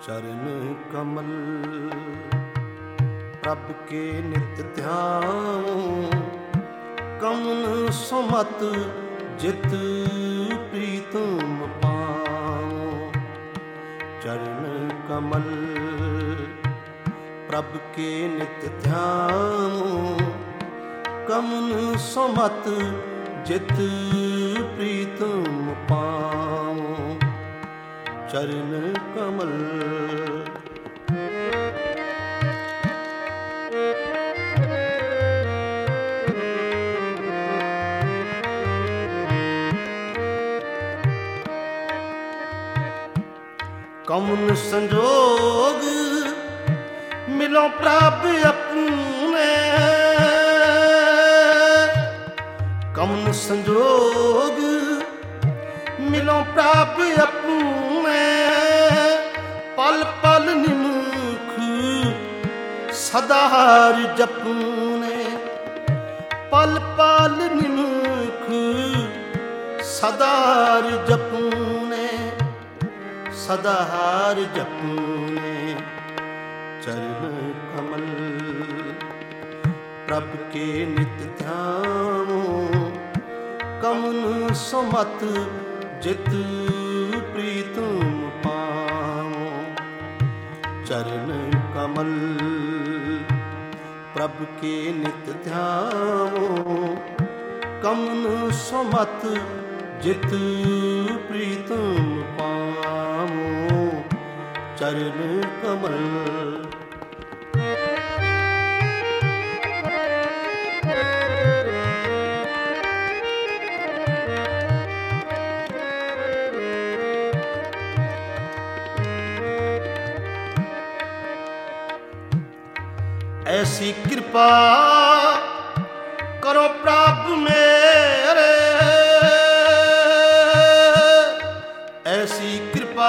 चरण कमल प्रभ के नित ध्यान, कमन सुमत जित प्रीतम पाओ। चरण कमल प्रभ के नित ध्यान, कमन सुमत जित प्रीतम पाओ। चरण कमल कमन संजोग मिलो प्रभ अपने। कमन संजोग मिलो प्रभ अपने, पल पल निमुख सदा हर जपने। पल पल निमुख सदा हर जपने, सदा हर जपने। चरण कमल प्रभ के नित ध्यान, कमन सुमत जित प्रीतम पाओ। चरण कमल प्रभ के नित ध्यान, कमन सुमत जित प्रीतम पाओ। चरण कमल ऐसी कृपा करो प्रभ मेरे। ऐसी कृपा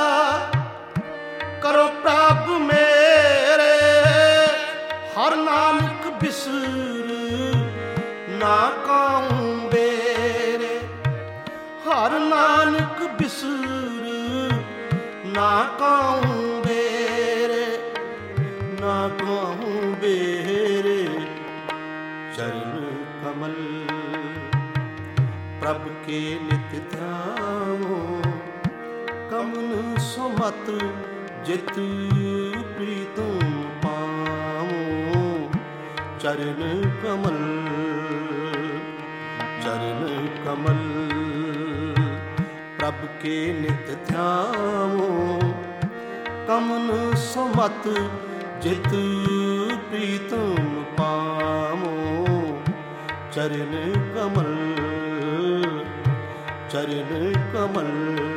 करो प्रभ मेरे, हर नानक बिसर ना काऊं बेरे। हर नानक बिसर ना काऊं बेरे, ना काऊं बेरे। चरण कमल प्रभ के नित ध्यान, कमन सुमत जित प्रीतम पाओ। चरण कमल चरण कमल प्रभ के नित ध्यान, कमन सुमत जित प्रीतम पाओ। चरण कमल चरण कमल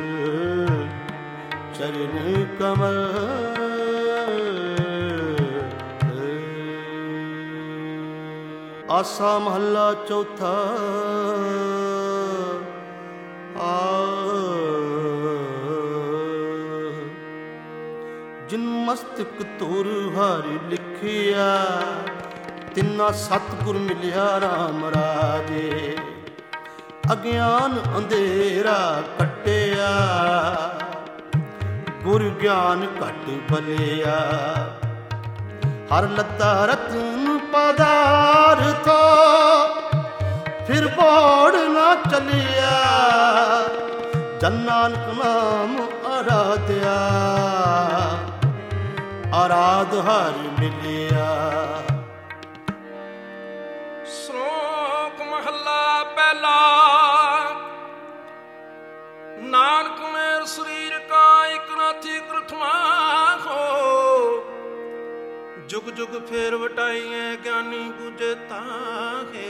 चरण कमल। आसा महला चौथा। जिन मस्तक तुर हरि लिखिया, तिन्ना सतगुर मिलिया राम राजे। अज्ञान अंधेरा कटिया, गुर ज्ञान घट बलिया। हर लता रतन पदार्थ, फिर बोड़ ना चलिया। जन नानक नाम आराध्या, आराध हर मिलिया। श्लोक महला पहला। नानक मेर शरीर का एक नाथी कृथमा हो, जुग जुग फेर वटाइए ज्ञानी बुझे ताहे।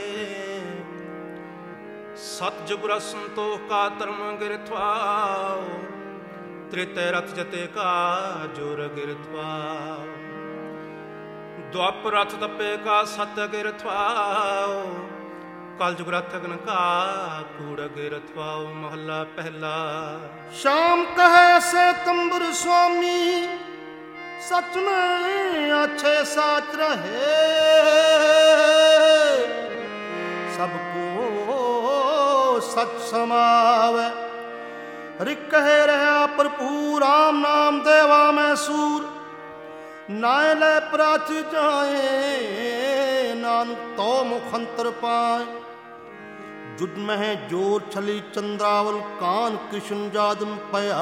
सत जुग रस संतोष का धर्म गिरथवाओ, त्रेते रथ जते का जोर गिरथवाओ। द्वापर रथ तपे का सत गिरथवाओ, कल जुग रथ अग्न का कूड़ गिरथवाओ। महला पहला। शाम कहे से तंबुर स्वामी, सच में अच्छे साच रहे। सबको सच समावे, ਰਿਕ ਕਹਿ ਰਿਹਾ ਭਰਪੂਰ ਰਾਮ ਨਾਮ ਦੇਵਾ ਮੈਂ ਸੂਰ ਨਾਇ ਲੈ ਪ੍ਰਾਚ ਜਾਏ ਨਾਨਕ ਤੋ ਮੁਖੰਤਰ ਪਾਏ ਜੁਦ ਮਹਿ ਜੋਰ ਛਲੀ ਚੰਦਰਾਵਲ ਕਾਨ ਕ੍ਰਿਸ਼ਨ ਜਾਦਮ ਪਿਆ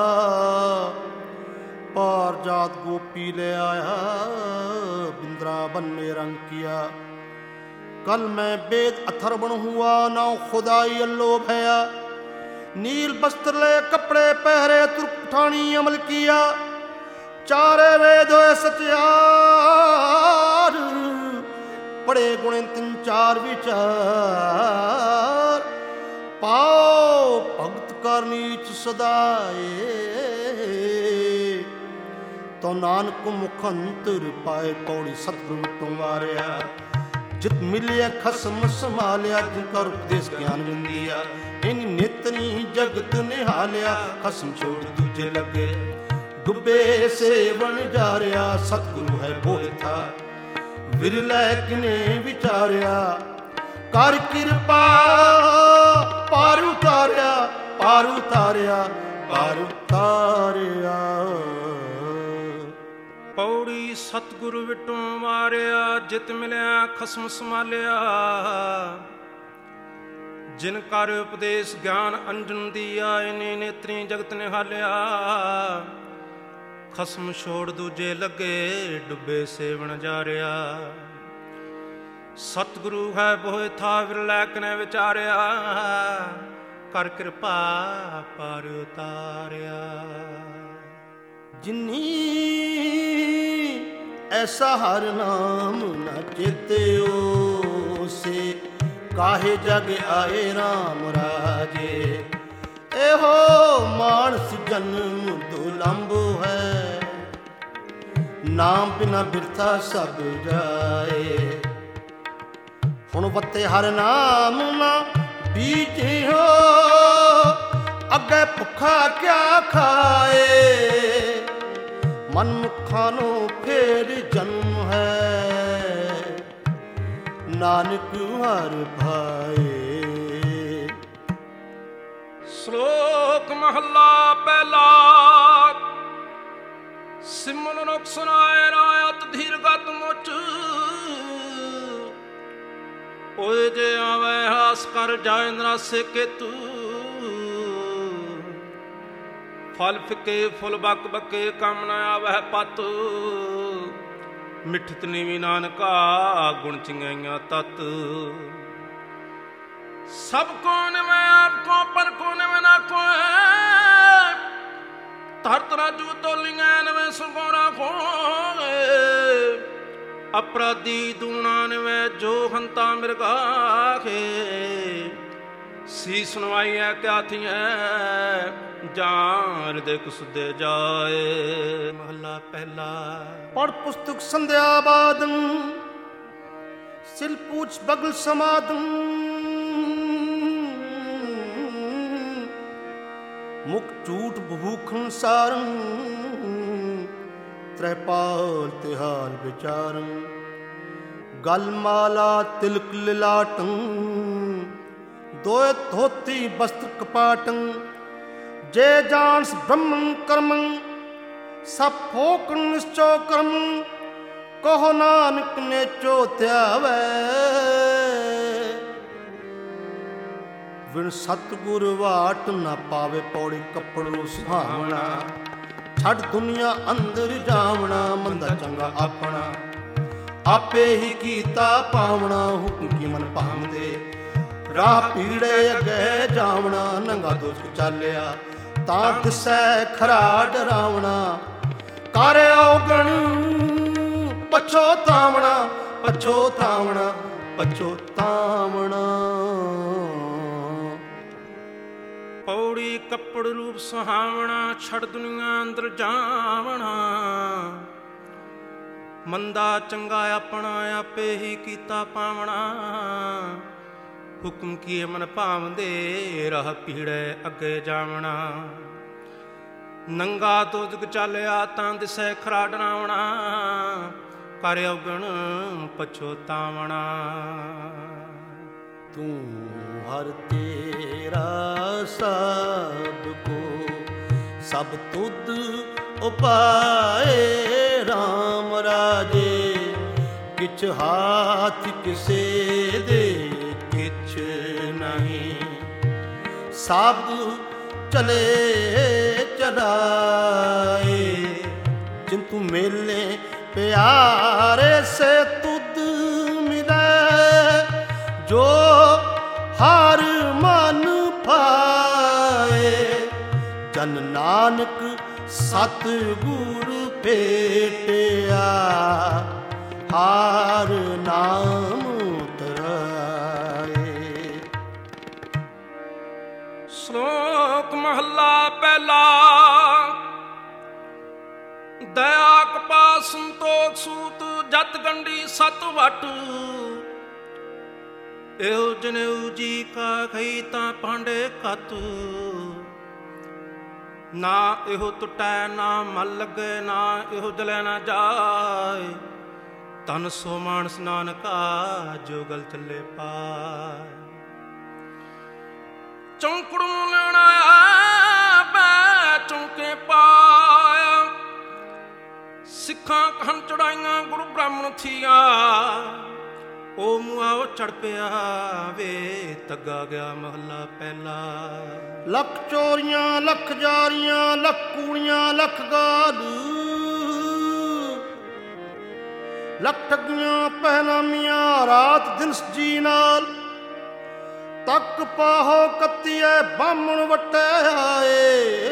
ਪਾਰ ਜਾਤ ਗੋਪੀ ਲੈ ਆਇਆ बिंद्रावन में रंग किया कल मैं वेद अथर्वण हुआ ना खुदाई अल्लो भया नील वस्त्र ले कपड़े पहरे तुर्क ठानी अमल किया चारे वेद सत्यार पड़े गुण तीन चार विचार पाओ भगत कर नीच सदाए तो नानक मुखंतर पाए पौड़ी सतगुरु तुम्हारिया जित मिलिया खसम संभालिया जिनका उपदेश ज्ञान विंदिया इन नितनी जगत निहालिया खसम छोड़ दूजे लगे डुबे से बन जा रहा सतगुरु है बोए था विरलै किने विचारिया कर कृपा पार उतारिया पार उतारिया पार उतारिया ਪੌੜੀ ਸਤਿਗੁਰੂ ਵਿਟੋਂ ਮਾਰਿਆ ਜਿਤ ਮਿਲਿਆ ਖਸਮ ਸੰਭਾਲਿਆ ਜਿਨ ਕਰ ਉਪਦੇਸ਼ ਗਿਆਨ ਅੰਜਨ ਦੀਆ ਇਨੇ ਨੇਤਰੀ ਜਗਤ ਨਿਹਾਲਿਆ ਖਸਮ ਛੋੜ ਦੂਜੇ ਲੱਗੇ ਡੁੱਬੇ ਸੇਵਣ ਜਾ ਰਿਹਾ ਸਤਿਗੁਰੂ ਹੈ ਬੋਏ ਥਾ ਵਿਰਲੇ ਕਨੇ ਵਿਚਾਰਿਆ ਕਰ ਕਿਰਪਾ ਪਾਰ ਉਤਾਰਿਆ जिन्नी ऐसा हर नाम न चेत्यो से काहे जग आए राम राजे एहो मानस जन्म दुलंब है नाम बिना बिरथा सब जाए हुण वत्ते हर नाम ना बीजे हो अगे भुखा क्या खाए मन मुखा नो फेर जन्म है नानक हर भाए श्लोक महला पहला सिमन रुख सुनाए रायत धीरगत मुच ओए जे आवे हास कर जाए नरासे के तू फल फिके फुल बक बके कम न आवह पत मिठत नीवी नानका गुण चिंगाइया तत सब को निवे आपको पर को निवे ना को धरत राजू तो लिंगे निवे सुगोरा को अपराधी दूना निवे जो हंता मिर्गा के सी सुनवाई है क्या थी है जान हृदय कुसुदे जाए महला पहला पढ़ पुस्तक संध्या बादन सिल पूछ बगल समादन मुख झूठ भूखन सारं त्रैपाल तिहार विचारं गल माला तिलक लिलाटं दोय धोती वस्त्र कपाटं जे जानस ब्रह्मं कर्मं सब फोक निश्चो कर्म कहो नानक ने चो त्यावै विण सतगुर वाट न पावे पौड़ी कपड़ो सुहावना छड़ दुनिया अंदर जावना मंदा चंगा अपना आपे ही कीता पावना हुक्म की मन पावदे राह पीड़े अगे जावना नंगा दोष चालिया ता दिसै खरा डरावना कर औगण पछोतावना पछोतावना पछोतावना पौड़ी कपड़ रूप सुहावना छड़ दुनिया अंदर जावना मंदा चंगा अपना आपे ही कीता पावना हुक्म किए मन भावदे राह पीड़े अगे जावना नंगा दोजग चालिया तां दिसै खरा डरावना कर अवगण पछोतावना तू हर तेरा सबको, सब तुद उपाए राम राजे। किछ हाथ किसे दे किछ नहीं, सब चले चलाए। जिंतु मेले प्यारे से तुद मिले, जो हर मन पाए। जन नानक सतगुरु भेटिया, हर नाम तराए। ਸ਼ਲੋਕ ਮਹੱਲਾ ਪਹਿਲਾ। ਦਇਆ ਕਪਾ ਸੰਤੋਖ ਸੂਤ, ਜਤ ਗੰਢੀ ਸਤ ਵਟ। ਇਹੋ ਜਨੇਊ ਜੀ ਕਾ ਖਈ ਤਾਂ ਭਾਂਡੇ ਕਤ। ਨਾ ਇਹੋ ਟੁੱਟੈ ਨਾ ਮਲ ਲੱਗੇ, ਨਾ ਇਹੋ ਜਲੈ ਨਾ ਜਾਏ। ਤਨ ਸੋ ਮਾਨਸ ਨਾਨਕਾ, ਜੋ ਗਲ ਚੱਲੇ ਪਾਏ। ਚੌਂਕੜ ਨੂੰ ਲੈਣਾ ਪੈ ਚੌਂਕੇ ਪਾਇਆ। ਸਿੱਖਾਂ ਕਹਨ ਚੜਾਈਆਂ ਗੁਰੂ ਬ੍ਰਾਹਮਣ ਥੀਆ। ਉਹ ਮੂਆ ਉਹ ਚੜ ਪਿਆ ਵੇ, ਤੱਗਾ ਗਿਆ ਮਹੱਲਾ ਪਹਿਲਾ। ਲੱਖ ਚੋਰੀਆਂ ਲੱਖ ਜਾਰੀਆਂ, ਲੱਖ ਕੂੜੀਆਂ ਲੱਖ ਗਾਲ। ਲੱਖ ਠੱਗੀਆਂ ਪਹਿਨਾਮੀਆਂ, ਰਾਤ ਦਿਨ ਜੀ ਨਾਲ। ਤੱਕ ਪਾਹੋ ਕੱਤੀਏ ਬਾਹਮਣ ਵਟੇ ਆਏ।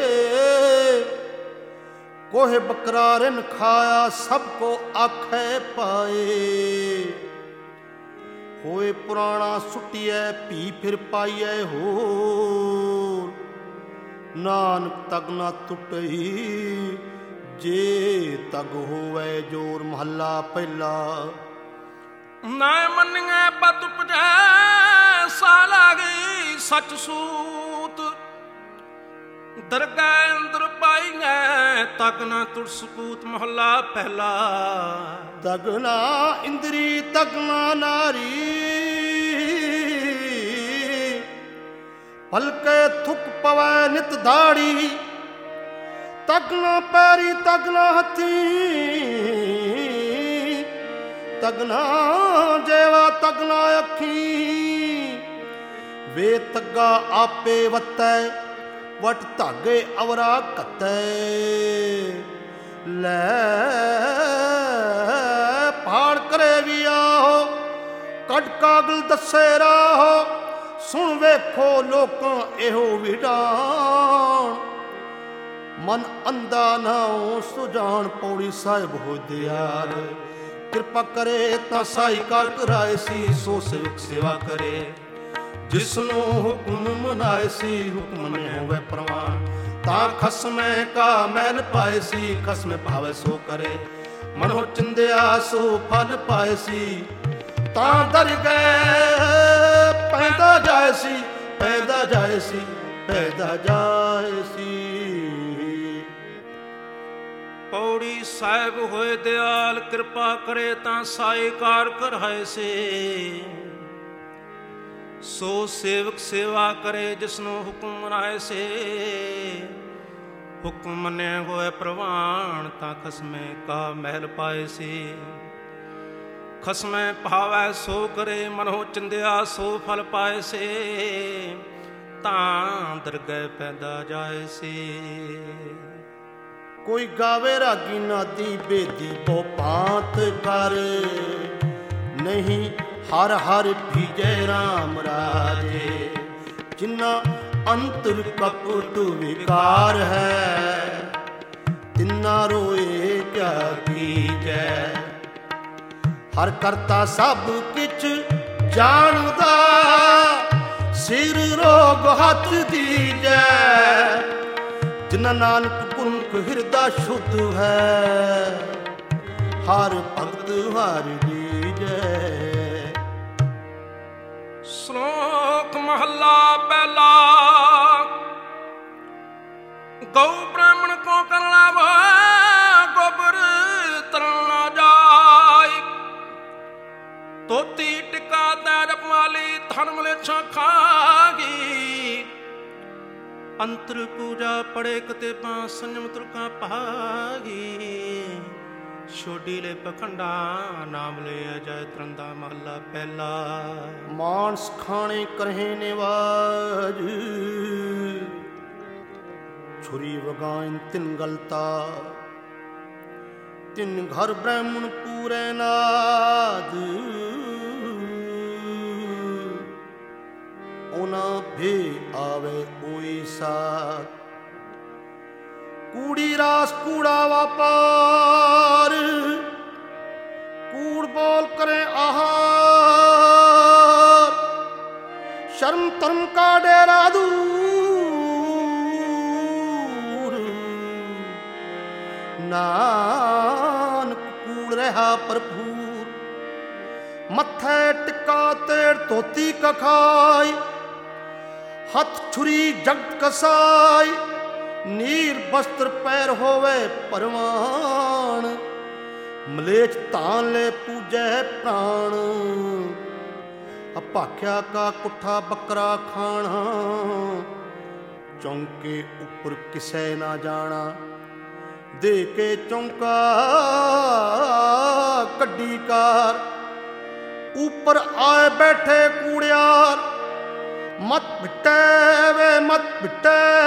ਕੋਹੇ ਬਕਰਾ ਰਿਨ ਖਾਇਆ, ਸਭ ਕੋ ਆਖੇ ਪਾਏ। ਹੋਏ ਪੁਰਾਣਾ ਸੁੱਟੀਐ ਭੀ ਫਿਰ ਪਾਈਐ ਹੋਰ। ਨਾਨਕ ਤਗ ਨਾ ਟੁੱਟਈ, ਜੇ ਤਗ ਹੋਵੇ ਜੋਰ। ਮਹੱਲਾ ਪਹਿਲਾ। ਨਾ ਮੰਨੀਐ ਪਤ ਉਪਜੈ, ਸਾ ਲਾਗੀ ਸਚ ਸੂਤ। ਦਰਗਹਿ ਅੰਦਰ ਪਾਈਐ, ਤਗ ਨਾ ਤੁਰ ਸਪੂਤ। ਮਹੱਲਾ ਪਹਿਲਾ। ਤਗ ਨਾ ਇੰਦਰੀ ਤਗ ਨਾ ਨਾਰੀ, ਪਲਕੇ ਥੁਕ ਪਵੈ ਨਿਤ ਦਾੜੀ। ਤਗ ਨਾ ਪੈਰੀ ਤਗ ਨਾ ਹੱਥੀ, ਤਗ ਨਾ ਜੇਵਾ ਤਗ ਨਾ ਅੱਖੀ। ਵੇ ਤੱਗਾ ਆਪੇ ਵਤੈ, ਵਟ ਧਾਗੇ ਅਵਰਾ ਘਤੈ। ਲੈ ਪਹਾੜ ਕਰੇ ਵੀ ਆਹੋ, ਕੱਢ ਕਾਗਲ ਦੱਸੇ ਰਾਹੋ। ਸੁਣ ਵੇਖੋ ਲੋਕਾਂ ਇਹੋ ਵਿਡਾਣ, ਮਨ ਅੰਧਾ ਨਾਉ ਸੁਜਾਨ। ਪੌੜੀ ਸਾਹਿਬ ਹੋ ਦਿਆਲ, ਕਿਰਪਾ ਕਰੇ ਤਾਂ ਸਾਈ ਕਾਰ ਕਰਾਏ ਸੀ। ਸੋ ਸੇਵਕ ਸੇਵਾ ਕਰੇ, ਜਿਸਨੂੰ ਹੁਕਮ ਮਨਾਏ ਸੀ। ਹੁਕਮ ਨੇ ਹੋਵੇ ਪ੍ਰਵਾਨ, ਤਾਂ ਖਸਮੈ ਕਾ ਮੈਲ ਪਾਏ ਸੀ। ਖਸਮੈ ਭਾਵੇ ਸੋ ਕਰੇ, ਮਨੋ ਚਿੰਦਿਆ ਸੋ ਫਲ ਪਾਏ ਸੀ। ਤਾਂ ਦਰ ਗਏ ਪੈਦਾ ਜਾਏ ਸੀ, ਪੈਦਾ ਜਾਏ ਸੀ, ਪੈਦਾ ਜਾਏ ਸੀ। ਪੌੜੀ ਸਾਹਿਬ ਹੋਏ ਦਿਆਲ, ਕਿਰਪਾ ਕਰੇ ਤਾਂ ਸਾਈ ਕਾਰ ਕਰਾਏ ਸੇ। ਸੋ ਸੇਵਕ ਸੇਵਾ ਕਰੇ, ਜਿਸਨੂੰ ਹੁਕਮ ਮਨਾਏ ਸੇ। ਹੁਕਮ ਮੰਨਿਆ ਹੋਏ ਪ੍ਰਵਾਨ, ਤਾਂ ਖਸਮੇ ਕਾ ਮਹਿਲ ਪਾਏ ਸੀ। ਖਸਮੈ ਭਾਵੈ ਸੋ ਕਰੇ, ਮਨੋ ਚਿੰਦਿਆ ਸੋ ਫਲ ਪਾਏ ਸੇ। ਤਾਂ ਦਰਗਹਿ ਪੈਦਾ ਜਾਏ ਸੀ। ਕੋਈ ਗਾਵੇ ਰਾਗੀ ਨਾਦੀ ਬੇਦੀ ਬੋ ਪਾਂਤ ਕਰ। ਨਹੀਂ ਹਰ ਹਰ ਭੀਜੈ ਰਾਮ ਰਾਜੇ। ਜਿਨ੍ਹਾਂ ਅੰਤਰ ਕਪਟ ਵਿਕਾਰ ਹੈ, ਤਿੰਨਾ ਰੋਏ ਕਿਆ ਕੀਜੈ। ਹਰ ਕਰਤਾ ਸਭ ਕਿਛ ਜਾਣਦਾ, ਸਿਰ ਰੋਗ ਹੱਥ ਦੀਜੈ। ਜਿਨ੍ਹਾਂ ਨਾਨਕ ਪੁਰਖ ਹਿਰਦਾ ਸ਼ੁੱਧ ਹੈ, ਹਰ ਭਗਤ ਹਰਿ ਦੀਜੈ। ਸ਼ਲੋਕ ਮਹੱਲਾ ਪਹਿਲਾ। ਗਊ ਬ੍ਰਾਹਮਣ ਕੋ ਕਰ ਲਾਵਾ, ਗੋਬਰ ਤਰਨ ਨਾ ਜਾਏ। ਤੋਤੀ ਟਿਕਾ ਤੈ ਜਪਮਾਲੀ, ਧਰਮ ਲੇਛਾ ਖਾਗੀ। ਅੰਤਰ ਪੂਜਾ ਪੜੇ ਕਤੇਬਾਂ ਸੰਜਮ ਤੁਰਕਾਂ ਭਾਗੀ। ਛੋਡੀ ਲੈ ਪਖੰਡਾ ਨਾਮ ਲਿਆ ਜੈ ਤਰੰਦਾ ਮਹੱਲਾ ਪਹਿਲਾ। ਮਾਨਸ ਖਾਣੇ ਕਰਹਿ ਨਿਵਾਜ ਛੁਰੀ ਵਗਾਇਨ ਤਿਨ ਗਲਤਾ। ਤਿਨ ਘਰ ਬ੍ਰਾਹਮਣ ਪੂਰੇ ਨਾਦ ਉਹਨਾਂ ਭੇ ਆਵੇ ਕੋਈ ਸਾਥ। ਕੂੜੀ ਰਾਸ ਕੂੜਾ ਵਾਪਾਰ ਕੂੜ ਬੋਲ ਕਰੇ ਆਹਾਰ। ਸ਼ਰਮ ਧਰਮ ਕਾ ਡੇਰਾ ਦੂਰ ਨਾਨਕ ਕੂੜ ਰਹਾ ਭਰਪੂਰ। ਮੱਥੇ ਟਿੱਕਾ ਤੇੜ ਧੋਤੀ ਕਖਾਈ। ਹੱਥ ਛੁਰੀ ਜਗਤ ਕਸਾਈ। ਨੀਰ ਬਸਤਰ ਪੈਰ ਹੋਵੇ ਪਰਵਾਨ। ਮਲੇਛ ਧਾਨ ਲੈ ਪੂਜੈ ਪ੍ਰਾਣ। ਅਭਾਖਿਆ ਕਾ ਕੁੱਠਾ ਬੱਕਰਾ ਖਾਣਾ। ਚੌਂਕੇ ਉੱਪਰ ਕਿਸੇ ਨਾ ਜਾਣਾ। ਦੇ ਕੇ ਚੌਂਕਾ ਕੱਢੀ ਕਾਰ। ਉੱਪਰ ਆਏ ਬੈਠੇ ਕੂੜਿਆਰ। ਮਤ ਬਿਟੇ ਵੇ ਮਤ ਬਿਟੇ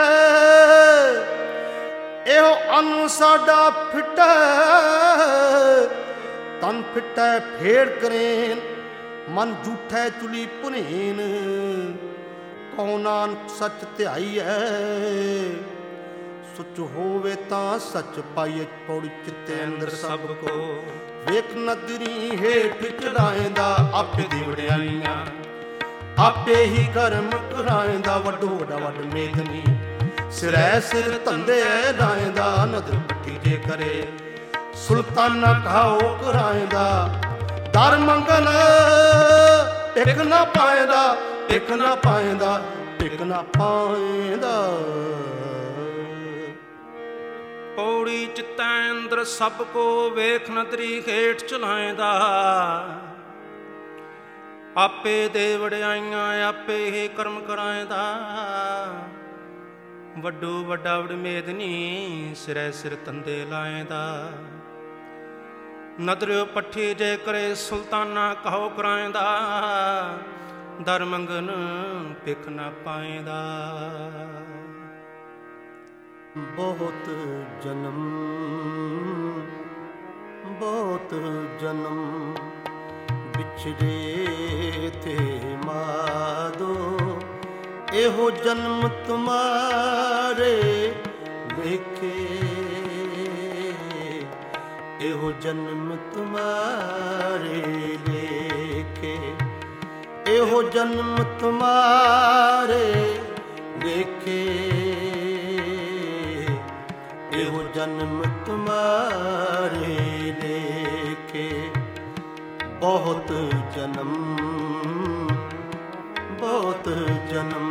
ਇਹੋ ਅੰਨ ਸਾਡਾ ਫਿਟੇ। ਤਨ ਫਿਟੇ ਫੇੜ ਕਰੇਨ ਮਨ ਝੂਠੇ ਚੁਲੀ ਪੁਨੇਨ। ਕਉ ਨਾਨਕ ਸੱਚ ਧਿਆਈਐ ਸੁਚ ਹੋਵੇ ਤਾਂ ਸੱਚ ਪਾਈਏ। ਪੌੜੀ ਚਿੱਤੇ ਅੰਦਰ ਸਭ ਕੋ ਵੇਖ ਨਦਰੀ ਹੇਠ ਚੜਾਏਂਦਾ। ਆਪੇ ਦੀ ਵਡਿਆਈਆਂ ਆਪੇ ਹੀ ਕਰਮ ਕਰਾਏਂਦਾ। ਵੱਡੋ ਵੱਡਾ ਵੱਡ ਮੇਦਨੀ ਸਿਰੈ ਸਿਰ ਧੰਦੇ ਲਾਏਂਦਾ। ਨਦਰ ਪੱਟੀ ਜੇ ਕਰੇ ਸੁਲਤਾਨਾ ਕਹਾਓ ਕਰਾਏਂਦਾ। ਦਰ ਮੰਗਲ ਟਿਕ ਨਾ ਪਾਏਂਦਾ। ਟਿਕ ਨਾ ਪਾਏਂਦਾ ਟਿਕ ਨਾ ਪਾਏਂਦਾ। ਪੌੜੀ ਚਿੱਤੈ ਅੰਦਰ ਸਭ ਕੋ ਵੇਖ ਨਦਰੀ ਹੇਠ ਚਲਾਏਂਦਾ। ਆਪੇ ਦੇ ਵਡਿਆਈਆਂ ਆਪੇ ਹੀ ਕਰਮ ਕਰਾਏਂਦਾ। ਵੱਡੋ ਵੱਡਾ ਵਡਮੇਦਨੀ ਸਿਰੈ ਸਿਰ ਤੰਦੇ ਲਾਏਂਦਾ। ਨਦਰਿਓ ਪੱਠੀ ਜੇ ਕਰੇ ਸੁਲਤਾਨਾ ਕਹੋ ਕਰਾਏਂਦਾ। ਦਰ ਮੰਗਨ ਭਿਖ ਨਾ ਪਾਏਂਦਾ। ਬਹੁਤ ਜਨਮ ਬਹੁਤ ਜਨਮ ਵਿਛੜੇ ਥੇ ਮਾਦੋ। ਇਹੋ ਜਨਮ ਤੁਮਾਰੇ ਵੇਖੇ। ਇਹੋ ਜਨਮ ਤੁਮਾਰੇ ਲੇਖੇ। ਇਹੋ ਜਨਮ ਤੁਮਾਰੇ ਵੇਖੇ। ਇਹੋ ਜਨਮ ਤੁਮਾਰੇ ਲੇਖੇ। ਬਹੁਤ ਜਨਮ ਬਹੁਤ ਜਨਮ।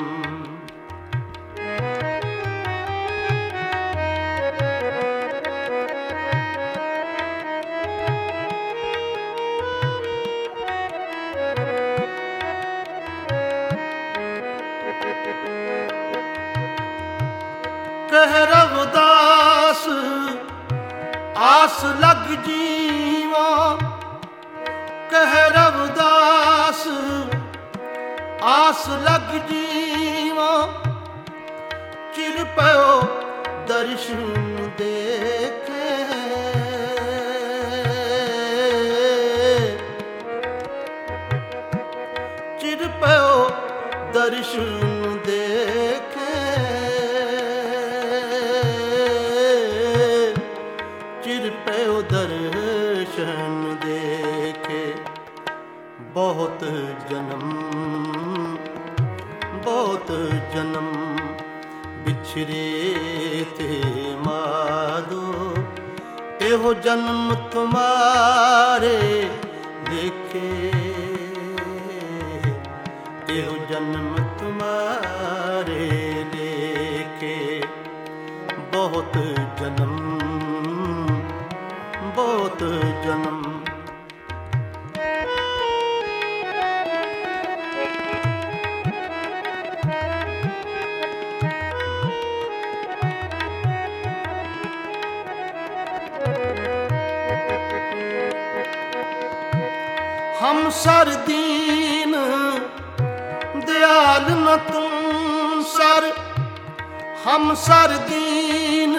ਕਹਿ ਰਵਿਦਾਸ ਆਸ ਲੱਗ ਜੀਵਾ। ਕਹਿ ਰਵਿਦਾਸ ਆਸ ਲੱਗ ਜੀਵਾ। ਚਿਰ ਪਇਓ ਦਰਸ਼ਨ ਦੇਖੇ। ਚਿਰ ਪਇਓ ਦਰਸ਼ਨ ਦੇਖੇ। ਚਿਰ ਪਇਓ ਦਰਸ਼ਨ ਦੇਖੇ। ਬਹੁਤ ਜਨਮ ਬਹੁਤ ਜਨਮ ਵਿਛੜੇ ਤੇ ਮਾਦੋ। ਇਹੋ ਜਨਮ ਤੁਮਾਰੇ ਦੇਖੇ। ਇਹੋ ਜਨਮ ਤੁਮਾਰੇ ਦੇਖੇ। ਬਹੁਤ ਜਨਮ ਬਹੁਤ ਜਨਮ। ਹਮ ਸਰ ਦੀਨ ਦਿਆਲ ਨ ਤੂੰ ਸਰ, ਹਮ ਸਰ ਦੀਨ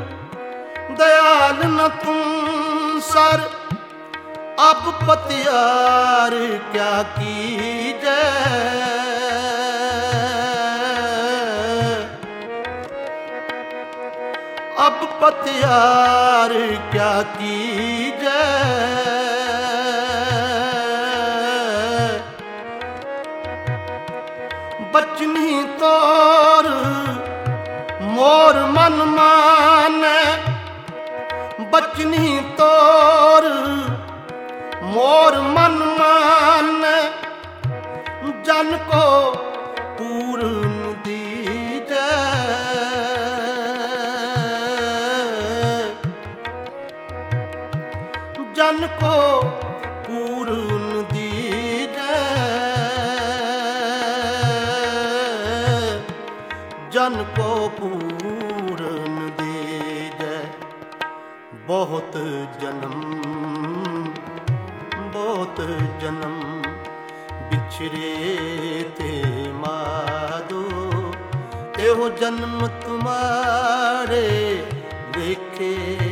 दयाल न तुम सर। अब पतियार क्या कीजे, अब पतियार क्या कीजे। बचनी तोर मोर मन माने, बचनी तोर मोर मन मान, जन को पूर्ण दीजे। जन को पूर्ण दीजे, जन को पूर्ण दीजे। बहुत जन्म बहुत जन्म बिछड़े थे माधो, एहो जन्म तुम्हारे देखे,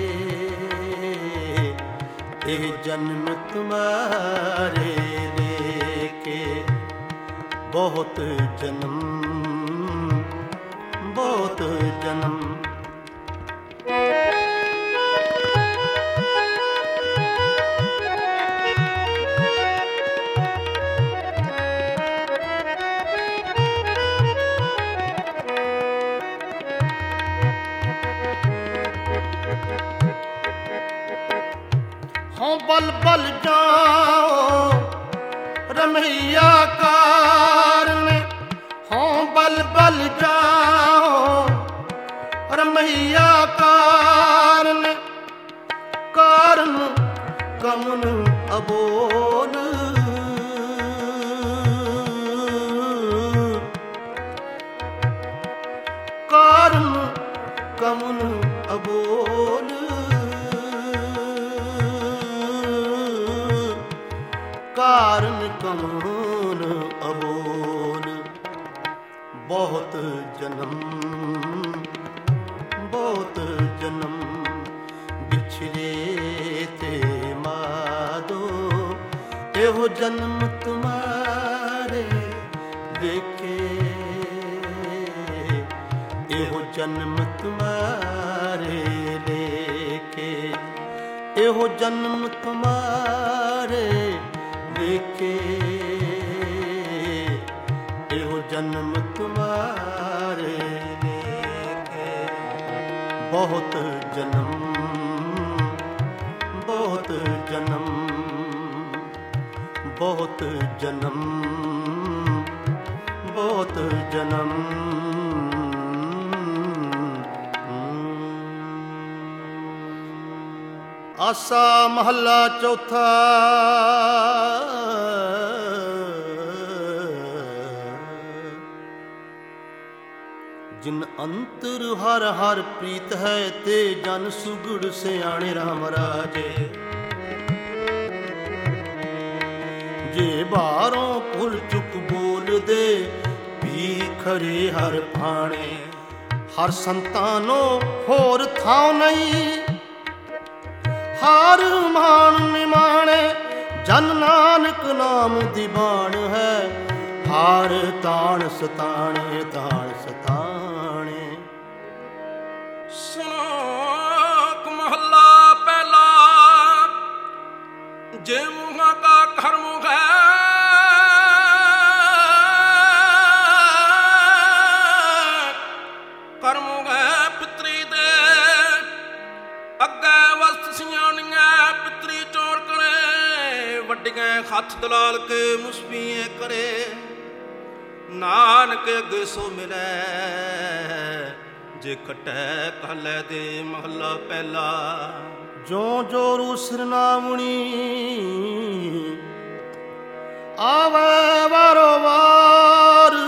एह जन्म तुम्हारे देखे। बहुत जन्म बहुत जन्म। हों बल बल जाओ रमैया कार में, हों बल बल जाओ रमैया कार में। कारण कमन अबोल, कारण कमन अबोल। कारण कौन अबोल। बहुत जन्म बहुत जन्म बिछड़े थे माधो, एहो जन्म तुम्हारे देखे, एहो जन्म तुम्हारे देखे। एहो जन्म तुम्हारे देखे, एहो जन्म तुम्हारे देखे। बहुत जन्म बहुत जन्म बहुत जन्म बहुत जन्म। आसा महला चौथा। जिन अंतर हर हर प्रीत है, ते जन सुगड़ सियाणे राम राजे। जे बारों भुल चुक बोल दे, भी खरे हर भाणे। हर संतानो होर थाव नहीं, हार मान निमाणे। जन नानक नाम दीवान है, हार ताण सताणे ताण सताणे। श्लोक महला पहला। जे मुँह का घर मुँह है, कर मुँह है पितरी दे। अगे वस्त सियाणिया पितरी चोर करे, वड्डियां हथ दलाल के मुसबीए करे। नानक अगे सो मिले, जे कटै कहलै दे महला पहला। जो जो रूसर नावणी, आवे वारो वार।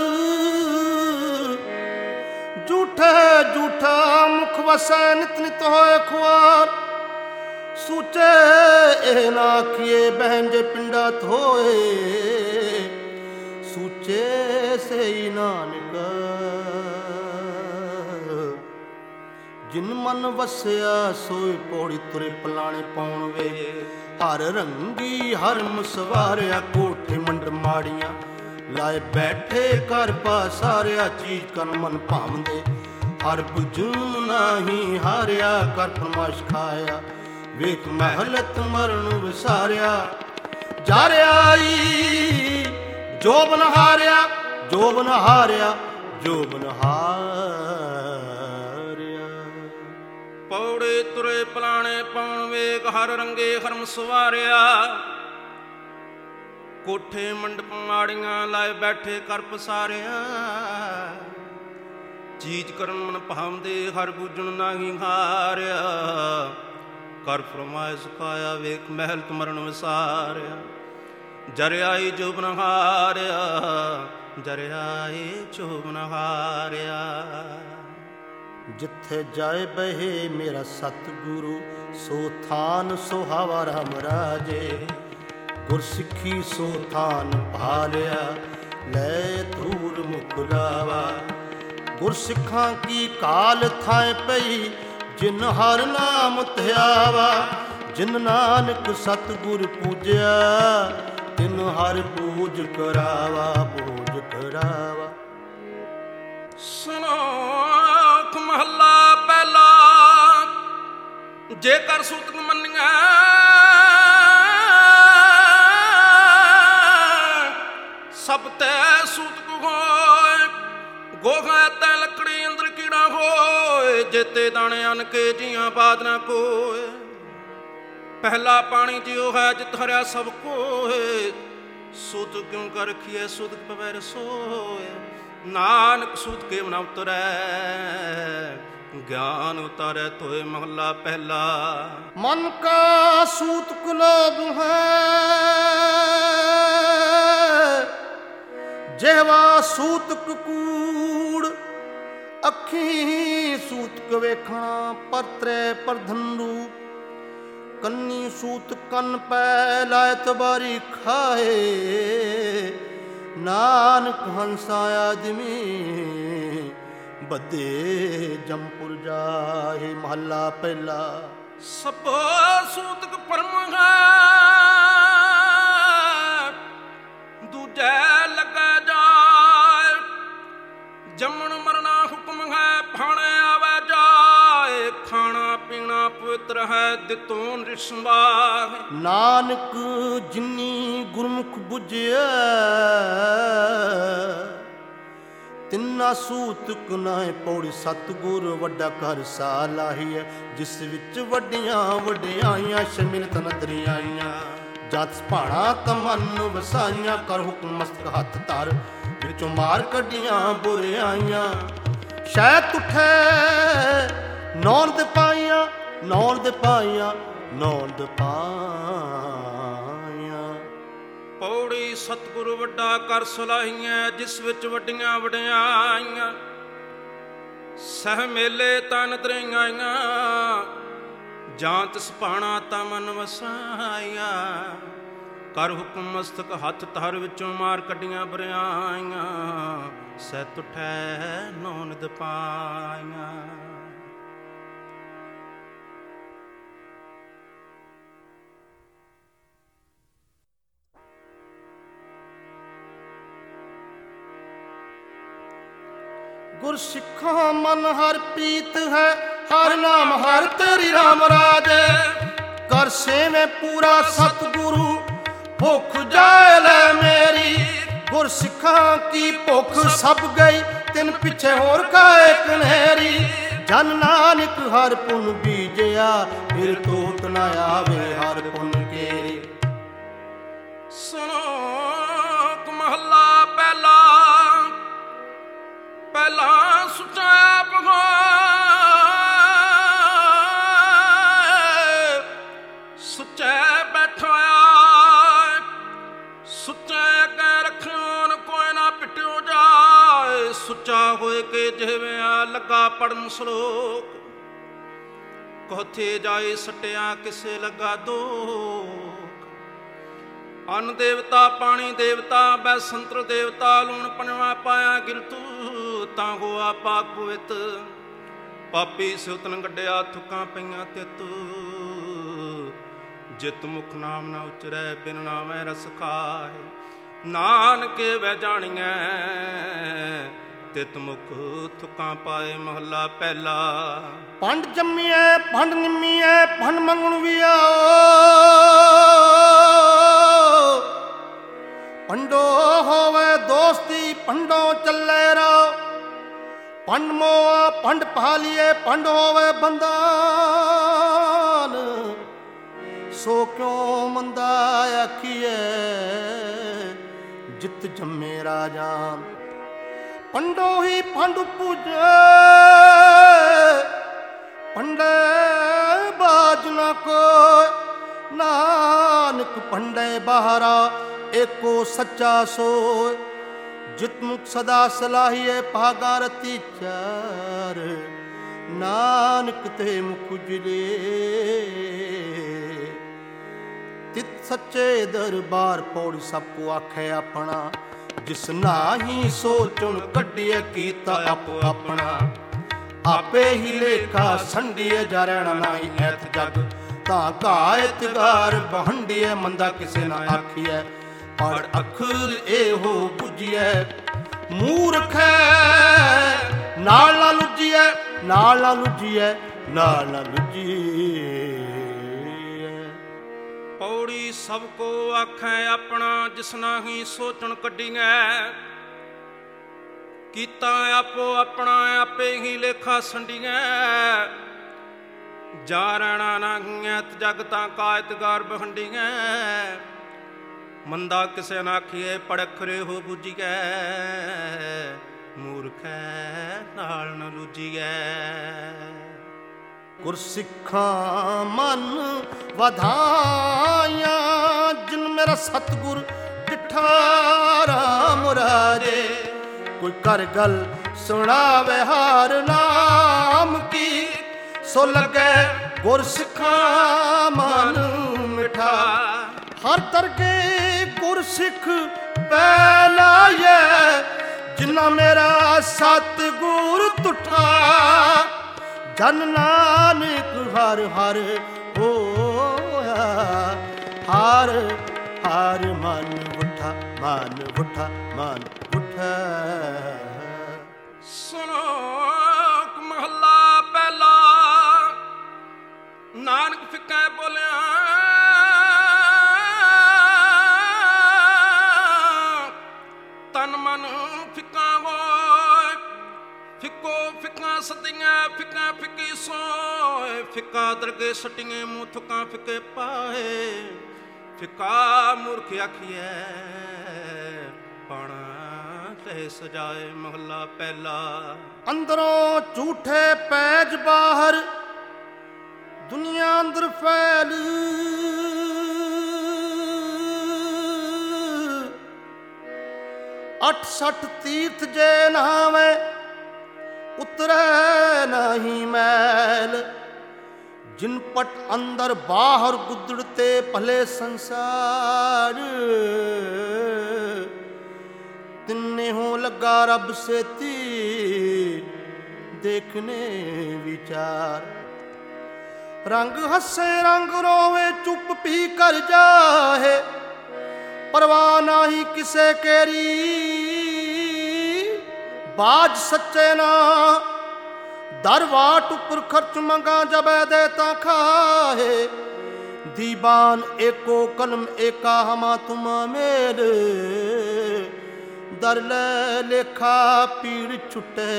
झूठे झूठा मुख वसै, नित नित होए खुआर। ਸੂਚੇ ਇਹ ਨਾ ਆਖੀਏ ਬਹਿਨ ਜੇ ਪਿੰਡਾ ਥੋਏ, ਸੂਚੇ ਸਈ ਨਾਨਕ ਜਿਨ ਮਨ ਵਸਿਆ ਸੋਏ ਪੌੜੀ ਤੁਰੇ ਪਲਾਣੇ ਪਾਉਣ ਵੇ। ਹਰ ਰੰਗੀ ਹਰ ਮਸਵਾਰਿਆ ਕੋਠੇ ਮੰਡ ਮਾੜੀਆਂ ਲਾਏ ਬੈਠੇ ਘਰ ਪਾਸਾਰਿਆ ਚੀਜ਼ ਕਰਨ ਮਨ ਭਾਵਦੇ। ਹਰ ਬੁਝੂ ਨਾਹੀ ਹਾਰਿਆ ਕਰ ਫਰਮਾਇਸ਼ ਖਾਇਆ ਵੇਖ ਮਹਲਤ ਮਰਨ ਵਿਸਾਰਿਆ। ਜਾਰਿਆਈ ਜੋਬਨ ਹਾਰਿਆ ਜੋਬਨ ਹਾਰਿਆ ਜੋਬਨ ਹਾਰਿਆ। ਪੌੜੇ ਤੁਰੇ ਪਲਾਣੇ ਪਾਉਣ ਵੇਗ ਹਰ ਰੰਗੇ ਹਰਮ ਸਵਾਰਿਆ। ਕੋਠੇ ਮੰਡਪ ਮਾੜੀਆਂ ਲਾਏ ਬੈਠੇ ਕਰ ਪਸਾਰਿਆ। ਚੀਜ਼ ਕਰਨ ਮਨ ਭਾਵਦੇ ਹਰ ਬੂਝਣ ਨਾਹੀ ਹਾਰਿਆ। ਕਰ ਫਰਮਾਇਸ਼ ਖਾਇਆ ਵੇਖ ਮਹਿਲ ਤੁਮਰਨ ਵਿਸਾਰਿਆ। ਜਰਿਆਈ ਜੋਬਨ ਹਾਰਿਆ ਜਰਿਆਈ ਜੋਬਨ ਹਾਰਿਆ। ਜਿੱਥੇ ਜਾਏ ਬਹੇ ਮੇਰਾ ਸਤਿਗੁਰੂ ਸੋ ਥਾਨ ਸੁਹਾਵਾ ਰਾਮ ਰਾਜੇ। ਗੁਰਸਿੱਖੀ ਸੋ ਥਾਨ ਭਾਲਿਆ ਲੈ ਧੂਰ ਮੁਖ ਲਾਵਾ। ਗੁਰਸਿੱਖਾਂ ਕੀ ਕਾਲ ਥਾਏ ਪਈ ਜਿਨ ਹਰ ਨਾਮ ਧਿਆਵਾ। ਜਿਨ ਨਾਨਕ ਸਤਿਗੁਰ ਪੂਜਿਆ ਤਿਨ ਹਰ ਪੂਜ ਕਰਾਵਾ ਪੂਜ ਕਰਾਵਾ। ਸਲੋਕ ਮਹੱਲਾ ਪਹਿਲਾ। ਜੇਕਰ ਸੂਤਕ ਮੰਨੀਆਂ ਸਭ ਤੈ ਸੂਤਕ ਹੋਏ। ਗੋਹਾ ਤੈ ਲੱਕੜੀ ਅੰਦਰ ਕੀੜਾ ਹੋਏ। ਜੇਤੇ ਦਾਣੇ ਅਨ ਕੇ ਜੀਆਂ ਬਾਦ ਨਾ ਕੋਏ। ਪਹਿਲਾ ਪਾਣੀ ਜਿਉ ਹੈ ਜਿਤ ਹਰਿਆ ਸਭ ਕੋਏ। ਸੂਤਕ ਕਿਉਂ ਕਰ ਰਖੀਐ ਸੂਤਕ ਪਵੈ ਰਸੋਏ। ਨਾਨਕ ਸੂਤ ਕੇ ਮਨ ਉਤਰੈ ਗਿਆਨ ਉਤਾਰੈ ਤੋਏ। ਮਹੱਲਾ ਪਹਿਲਾ। ਮਨ ਕਾ ਸੂਤਕ ਲੋਭ ਹੈ ਜਿਹਵਾ ਸੂਤਕ ਕੂੜ। ਅੱਖੀਂ ਸੂਤਕ ਵੇਖਣਾ ਪਰਤਰੇ ਪਰਧਨੂ। ਕੰਨੀ ਸੂਤ ਕੰਨ ਪੈ ਲਾਇ ਤਬਾਰੀ ਖਾਏ। ਨਾਨਕ ਹੰਸਾ ਆਦਮੀ ਬੱਧੇ ਜੰਪੁਰ ਜਾਏ। ਮਹੱਲਾ ਪਹਿਲਾ। ਸਭ ਸੂਤਕ ਪਰਮ ਹੈ ਦੂਜੈ ਲੱਗਾ ਜਾਏ। ਜੰਮਣ ਮਰਨਾ ਹੁਕਮ ਹੈ ਭਾਣੇ ਆਵੈ ਜਾਏ। ਖਾਣਾ ਪੀਣਾ ਪਵਿੱਤਰ ਹੈ ਦਿੱਤੋਂ ਰਿਸ਼ਵਾਏ। ਨਾਨਕ ਜਿਨੀ ਗੁਰਮੁਖ ਬੁਝਿਆ ਤਿੰਨਾ ਸੂਤਕ ਨਾਏ ਪੌੜੀ। ਸਤਿਗੁਰ ਵੱਡਾ ਘਰ ਸਾ ਲਾਹੀਐ ਜਿਸ ਵਿੱਚ ਵੱਡੀਆਂ ਵਡਿਆਈਆਂ ਸ਼ਮਿਲਤ ਨਦਰੀਆਈਆਂ। ਜਤ ਭਾਣਾ ਤਮਨ ਵਸਾਈਆਂ ਕਰ ਹੁਕਮ ਮਸਤਕ ਹੱਥ ਧਰ ਵਿੱਚੋਂ ਮਾਰ ਕੱਢੀਆਂ ਬੁਰਿਆਈਆਂ। ਸ਼ਹਿਦ ਤੁਠੇ ਨੌਨ ਦੇ ਪਾਈਆਂ ਨੌਨ ਦੇ ਪਾਈਆਂ ਨੌਨ ਦੇ ਪਾਈਆਂ। ਪੌੜੀ ਸਤਿਗੁਰੂ ਵੱਡਾ ਕਰ ਸਲਾਹੀਆਂ ਜਿਸ ਵਿੱਚ ਵੱਡੀਆਂ ਵਡਿਆਈਆਂ। ਸਹ ਮੇਲੇ ਤਨ ਦਰਿਆਈਆਂ ਜਾਂ ਤਿਸ ਭਾਣਾ ਤਾਂ ਮਨ ਵਸਾਈਆਂ। ਕਰ ਹੁਕਮ ਮਸਤਕ ਹੱਥ ਧਰ ਵਿੱਚੋਂ ਮਾਰ ਕੱਢੀਆਂ ਬਰਿਆਈਆਂ। ਸਹਿ ਤੁਠੈ ਨੌਨਦ ਪਾਈਆਂ। ਗੁਰਸਿੱਖਾਂ ਮਨ ਹਰ ਪ੍ਰੀਤ ਹੈ ਹਰ ਨਾਮ ਹਰ ਤੇਰੀ ਰਾਮ ਰਾਜੇ। ਕਰ ਸੇਵੇਂ ਪੂਰਾ ਸਤਿਗੁਰੂ ਭੁੱਖ ਜਾਏ ਲੈ ਮੇਰੀ। ਗੁਰਸਿੱਖਾਂ ਕੀ ਭੁੱਖ ਸਭ ਗਈ ਤਿਨ ਪਿੱਛੇ ਹੋਰ ਕਾਏ ਕਨਹਿਰੀ। ਜਨ ਨਾਨਕ ਹਰ ਪੁਨ ਬੀਜਿਆ ਫਿਰ ਤੋਤ ਨਾ ਆਵੇ ਹਰ ਪੁਨ ਕੇਰੀ। ਸਲੋਕ ਮਹੱਲਾ ਪਹਿਲਾ। ਪਹਿਲਾ ਸੁਚਾ ਆਪ ਹੋਏ। ਸੁਚੈ ਬੈਠਿਆ ਸੁਚੈ ਕਹਿ ਰੱਖਿਓ ਕੋਈ ਨਾ ਪਿਟਿਓ ਜਾਏ। ਸੁੱਚਾ ਹੋਏ ਕੇ ਜਿਵੇਂ ਲੱਗਾ ਪੜਨ ਸਲੋਕ। ਕਹਥੇ ਜਾਏ ਸਟਿਆ ਕਿਸੇ ਲੱਗਾ ਦੋਖ। ਅੰਨ ਦੇਵਤਾ ਪਾਣੀ ਦੇਵਤਾ ਬੈਸੰਤਰ ਦੇਵਤਾ ਲੂਣ ਪੰਜਵਾ ਪਾਇਆ ਗਿਲਤੂ ਤਾਂ ਹੋਆ ਪਾਕ ਪਵਿੱਤ। ਪਾਪੀ ਸਿਉਤਨ ਗੱਡਿਆ ਥੁੱਕਾਂ ਪਈਆਂ ਤਿੱਤ। ਜਿਤ ਮੁਖ ਨਾਮ ਨਾ ਉਚਰੈ ਬਿਨ ਨਾਮੈ ਰਸ ਖਾਏ। ਨਾਨਕੇ ਵੈ ਜਾਣੀਐ ਤਿਤ ਮੁਖ ਥੁੱਕਾਂ ਪਾਏ। ਮਹੱਲਾ ਪਹਿਲਾ। ਪੰਡ ਜੰਮੀਐ ਪੰਡ ਨਿੰਮੀਐ ਪੰਡ ਮੰਗਣ ਵੀ ਆਓ। ਪੰਡੋ ਹੋਵੇ ਦੋਸਤੀ ਪੰਡੋਂ ਚੱਲੇ ਰੋ। ਪੰਡ ਮੋਆ ਪੰਡ ਭਾਲੀਏ ਪੰਡ ਹੋਵੇ ਬੰਧਨ। ਸੋ ਕਿਉ ਮੰਦਾ ਆਖੀਐ ਜਿਤ ਜੰਮੇ ਰਾਜਾਨ। ਪੰਡੋ ਹੀ ਪੰਡ ਪੂਜੇ ਪੰਡੇ ਬਾਜ ਨਾ ਕੋਈ। ਨਾਨਕ ਪੰਡੇ ਬਾਹਰਾ ਏਕੋ ਸੱਚਾ ਸੋਇ। ਜਿਤ ਮੁਖ ਸਦਾ ਸਲਾਹੀਏ ਭਾਗਾ ਰਤੀ ਚਾਰ। ਨਾਨਕ ਤੇ ਮੁਖ ਉਜਲੇ ਤਿਤ ਸੱਚੇ ਦਰਬਾਰ। ਪੌੜੀ ਸਭ ਕੋ ਆਖੇ ਆਪਣਾ ਜਿਸ ਨਾਹੀ ਸੋਚਣ ਕੱਢੀਏ ਕੀਤਾ ਆਪੋ ਆਪਣਾ। ਆਪੇ ਹੀ ਲੇਖਾ ਸੰਡੀਏ ਜਾ ਰਹਿਣਾ ਨਾਹੀ ਐਤ ਜਗ। ਤਾਂ ਘਾਇਤ ਗਾਰ ਬਹੰਡੀਏ ਮੰਦਾ ਕਿਸੇ ਨਾ ਆਖੀਐ। ਪੜ ਅੱਖਰ ਇਹੋ ਬੁਝੀਐ ਮੂਰਖ ਨਾਲ ਨਾ ਲੁੱਜੀਐ ਨਾਲ ਨਾ ਲੁੱਜੀਐ ਨਾਲ ਨਾ ਲੁੱਜੀਐ। ਪੌੜੀ ਸਭ ਕੋ ਆਖੈ ਆਪਣਾ ਜਿਸ ਨਾਹੀ ਸੋਚਣ ਕੱਢੀਐ। ਕੀਤਾ ਆਪੋ ਆਪਣਾ ਆਪੇ ਹੀ ਲੇਖਾ ਸੰਡੀਐ। ਜਾ ਰਹਿਣਾ ਨਾਹੀ ਐਤ ਜਗ ਤਾਂ ਕਾਇਤ ਗਾਰ ਬਹੰਡੀਐ। ਮੰਦਾ ਕਿਸੇ ਨਾ ਆਖੀਏ ਪੜ ਅੱਖਰੇ ਹੋ ਬੁਝੀਐ। ਮੂਰਖੈ ਨਾਲ ਨ ਲੁੱਜੀਐ। ਗੁਰਸਿੱਖਾਂ ਮਨ ਵਧਾਈਆਂ ਜਿਨ ਮੇਰਾ ਸਤਿਗੁਰ ਡਿਠਾ ਰਾਮ ਰਾਜੇ। ਕੋਈ ਕਰ ਗੱਲ ਸੁਣਾਵੇ ਹਾਰ ਨਾਮ ਕੀ। ਸੋ ਲੱਗੇ ਗੁਰਸਿੱਖਾਂ ਮਨ ਮਿਠਾ। ਹਰ ਤਰਕੇ ਗੁਰਸਿੱਖ ਪੈ ਲਾਇਐ ਜਿਨਾ ਮੇਰਾ ਸਤਿਗੁਰ ਤੁਠਾ। ਜਨ ਨਾਨਕ ਹਰ ਹਰ ਹੋਇਆ। ਹਰ ਹਰ ਮਨ ਉਠਾ ਮਨ ਉਠਾ ਮਨ ਉਠਾ। ਸੁਣੋ ਮਹੱਲਾ ਪਹਿਲਾ। ਨਾਨਕ ਫਿੱਕਾ ਬੋਲਿਆ ਤਨ ਮਨ ਫਿੱਕਾ ਹੋਏ। ਫਿੱਕੋ ਫਿੱਕਾ ਸਤੀਆਂ ਫਿੱਕਾ ਫਿੱਕੀ ਸੋਏ। ਫਿੱਕਾ ਦਰਗੇ ਸਟੀਆਂ ਮੂੰਹ ਥੁੱਕਾਂ ਫਿੱਕੇ ਪਾਏ। ਫਿੱਕਾ ਮੂਰਖ ਆਖੀਐ ਪਾਣਾ ਤੇ ਸਜਾਏ। ਮਹੱਲਾ ਪਹਿਲਾ। ਅੰਦਰੋਂ ਝੂਠੇ ਪੈਜ ਬਾਹਰ ਦੁਨੀਆ ਅੰਦਰ ਫੈਲ। ਅੱਠ ਸੱਠ ਤੀਰਥ ਜੇ ਨਹਾਵੇ ਉਤਰੈ ਨਹੀਂ ਮੈਲ। ਜਿਨ ਪਟ ਅੰਦਰ ਬਾਹਰ ਗੁਦੜਤੇ ਭਲੇ ਸੰਸਾਰ। ਤਿੰਨੇ ਹੋ ਲੱਗਾ ਰੱਬ ਸੇਤੀ ਦੇਖਨੇ ਵਿਚਾਰ। ਰੰਗ ਹੱਸੇ ਰੰਗ ਰੋਵੇ ਚੁੱਪ ਪੀ ਕਰ ਜਾਹੇ। ਪਰਵਾਹ ਨਾਹੀ ਕਿਸੇ ਕੇਰੀ ਬਾਜ ਸੱਚੇ ਨਾ। ਦਰ ਵਾਟ ਉੱਪਰ ਖਰਚ ਮੰਗਾ ਜਬੈ ਦੇ ਤਾਂ ਖਾਹੇ। ਦੀਵਾਨ ਏਕੋ ਕਲਮ ਏਕਾ ਹਮਾ ਤੁਮਾ ਮੇਰੇ। ਦਰ ਲੈ ਲੇਖਾ ਪੀੜ ਛੁਟੇ।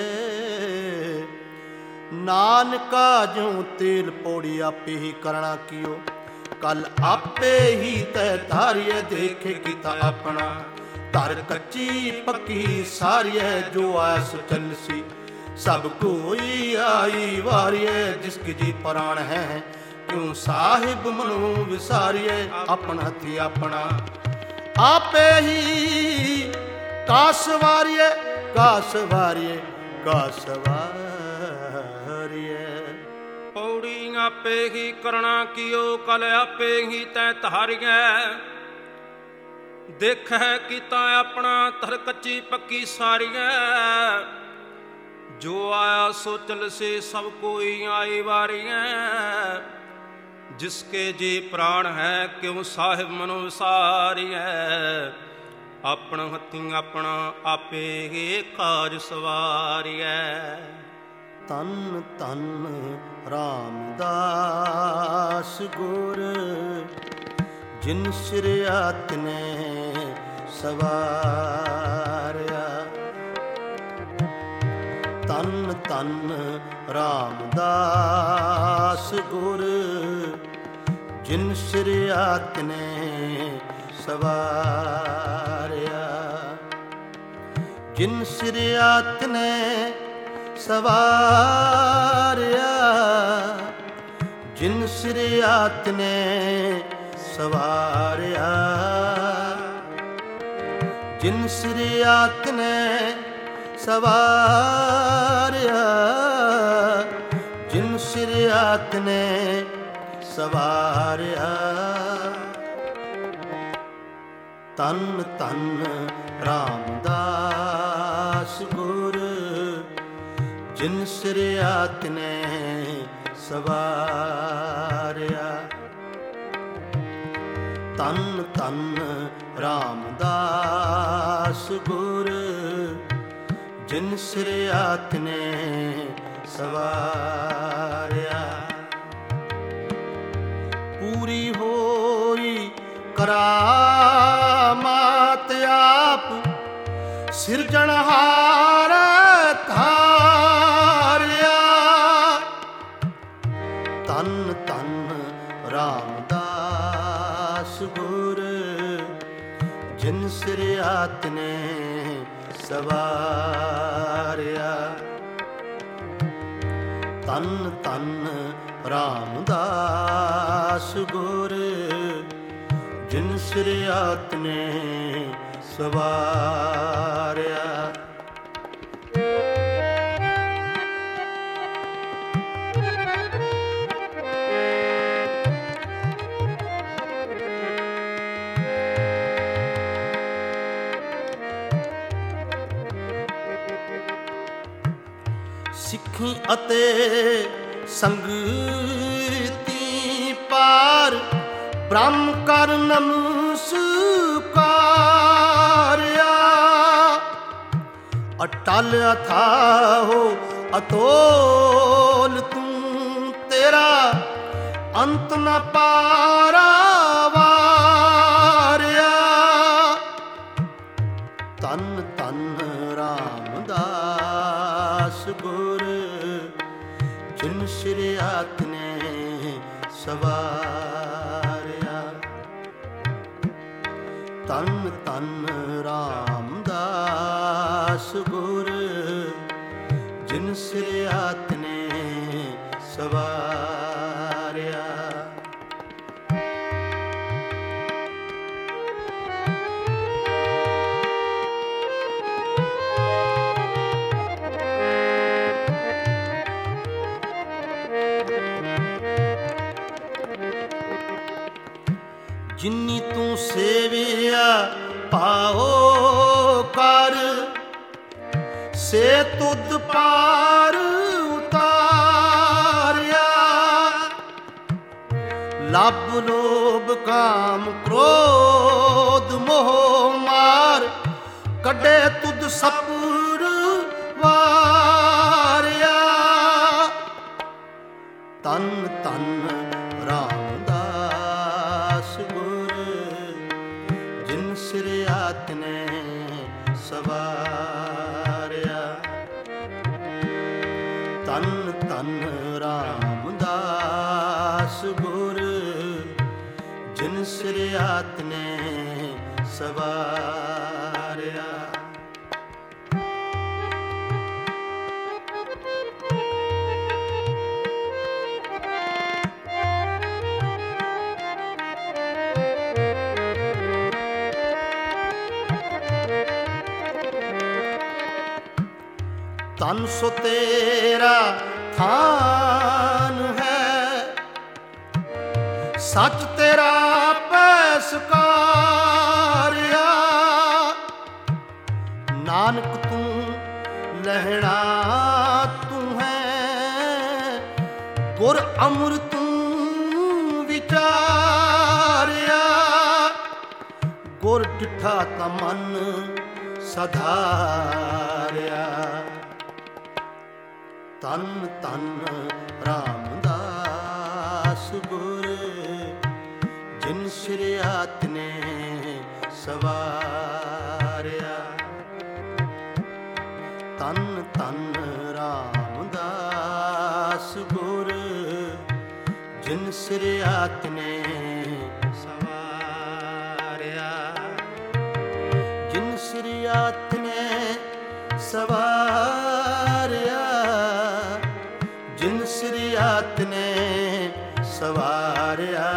ਨਾਨਕਾ ਜਿਉ ਤੇਲ ਪੌੜੀ ਆਪੇ ਹੀ ਕਰਣਾ ਕੀਓ। ਕੱਲ ਆਪੇ ਹੀ ਤੈ ਧਾਰੀਏ ਦੇਖੇ ਕੀਤਾ ਆਪਣਾ। ਧਰ ਕੱਚੀ ਪੱਕੀ ਸਾਰੀਏ ਜੋ ਆਸ ਚੱਲਸੀ। ਸਭ ਕੋਈ ਆਈ ਵਾਰੀਏ ਜਿਸ ਕੀ ਜੀ ਪ੍ਰਾਣ ਹੈ। ਕਿਉਂ ਸਾਹਿਬ ਮਨੋਂ ਵਿਸਾਰੀਏ ਆਪਣਾ ਹੱਥੀ ਆਪਣਾ। ਆਪੇ ਹੀ ਕਾਸ ਵਾਰੀਏ ਕਾਸ ਵਾਰੀਏ ਕਾਸ ਵਾਰੀਏ। ਪੌੜੀ ਆਪੇ ਹੀ ਕਰਣਾ ਕੀਓ, ਕਲ ਆਪੇ ਹੀ ਤੈ ਧਾਰੀਐ। ਦੇਖੈ ਕੀਤਾ ਆਪਣਾ, ਧਰ ਕੱਚੀ ਪੱਕੀ ਸਾਰੀਐ। ਜੋ ਆਇਆ ਸੋ ਚਲਸੇ, ਸਭ ਕੋਈ ਆਈ ਵਾਰੀਐ। ਜਿਸਕੇ ਜੀ ਪ੍ਰਾਣ ਹੈ, ਕਿਉ ਸਾਹਿਬ ਮਨੋ ਵਿਸਾਰੀਐ। ਆਪਣ ਹੱਥੀਂ ਆਪਣਾ ਆਪੇ ਹੀ ਕਾਜ ਸਵਾਰੀਐ। ਧੰਨ ਧੰਨ ਰਾਮਦਾਸ ਗੁਰ, ਜਿਨ ਸਿਰਿਆ ਤਿਨੇ ਸਵਾਰਿਆ। ਧੰਨ ਧੰਨ ਰਾਮਦਾਸ ਗੁਰ, ਜਿਨ ਸਿਰਿਆ ਤਿਨੇ ਸਵਾਰਿਆ। ਜਿਨ ਸਿਰਿਆ ਤਿਨੇ ਸਵਾਰਿਆ, ਜਿਨ ਸਿਰਿਆ ਤਿਨੇ ਸਵਾਰਿਆ। ਜਿਨ ਸਿਰਿਆ ਤਿਨੇ ਸਵਾਰਿਆ, ਜਿਨ ਸਿਰਿਆ ਤਿਨੇ ਸਵਾਰਿਆ। ਧੰਨ ਧੰਨ ਰਾਮਦਾਸ ਗੁਰ, ਜਿਨ ਸਿਰਿਆ ਤਿਨੇ ਸਵਾਰਿਆ। ਧੰਨ ਧੰਨ ਰਾਮਦਾਸ ਗੁਰ, ਜਿਨ ਸਿਰਿਆ ਤਿਨੇ ਸਵਾਰਿਆ। ਪੂਰੀ ਹੋਈ ਕਰਾਮਾਤ ਆਪ, ਸਿਰਜਣਹਾਰ ਧਾਰਿਆ। ਧੰਨ ਧੰਨ ਰਾਮਦਾਸ ਗੁਰ, ਜਿਨ ਸਿਰਿਆ ਤਿਨੇ ਸਵਾਰਿਆ। ਧੰਨ ਧੰਨ ਰਾਮਦਾਸ ਗੁਰ, ਜਿਨ ਸਿਰਿਆ ਤਿਨੇ ਸਵਾਰਿਆ। ਸਿੱਖੀ ਅਤੇ ਸੰਗਤੀ ਪਾਰ, ਬ੍ਰਹਮ ਕਰ ਨਮਸਕਾਰਿਆ। ਅਟਲ ਅਥਾਹੋ ਅਤੋਲ ਤੂੰ, ਤੇਰਾ ਅੰਤ ਨ ਪਾਰਾਵਾਰਿਆ। ਧੰਨ ਧੰਨ ਰਾਮਦਾਸ ਗੁਰ, ਜਿਨ ਸਿਰਿਆ ਤਿਨੇ ਸਵਾਰਿਆ। ਧੰਨ ਧੰਨ ਰਾਮਦਾਸ ਗੁਰ, ਜਿਨ ਸਿਰਿਆ ਤਿਨੇ ਸਵਾਰਿਆ। ਜਿਨੀ ਤੂੰ ਸੇਵਿਆ ਪਾਓ ਕਰ, ਸੇ ਤੁਧ ਪਾਰ ਉਤਾਰਿਆ। ਲੱਭ ਲੋਭ ਕਾਮ ਕ੍ਰੋਧ ਮੋਹ ਮਾਰ, ਕੱਢੇ ਤੁਧ ਸਪੁਰ ਵਾਰਿਆ। ਧੰਨ ਧੰਨ ਰਾਮਦਾਸ ਗੁਰ, ਜਿਨ ਸਿਰਿਆ ਤਿਨੇ ਸਵਾਰਿਆ। ਧੰਨ ਧੰਨ ਰਾਮਦਾਸ ਗੁਰ, ਜਿਨ ਸਿਰਿਆ ਤਿਨੇ ਸਵਾਰਿਆ। ਧਨ ਸੋ ਤੇਰਾ ਥਾਨ ਹੈ, ਸੱਚ ਤੇਰਾ ਪੈਸ ਕਾਰਿਆ, ਨਾਨਕ ਤੂੰ ਲਹਿਣਾ ਤੂੰ ਹੈ, ਗੁਰ ਅਮਰ ਤੂੰ ਵਿਚਾਰਿਆ, ਗੁਰ ਡਿਠਾ ਤਾਂ ਮਨ ਸਧਾਰਿਆ। ਤਨ ਤਨ ਰਾਮਦਾਸ ਗੁਰ, ਜਿਨ ਸਿਰਿਆਤ ਨੇ ਸਵਾਰਿਆ। ਤਨ ਤਨ ਰਾਮਦਾਸ ਗੁਰ, ਜਿਨ ਸਿਰਿਆਤ ਨੇ ਸਵਾਰਿਆ। ਜਿਨ ਸਿਰਿਆਤ ਨੇ ਸਵਾਰਿਆ, ਜਿਨ ਸਿਰਿਆਤ ਨੇ ਸਵਾਰਿਆ,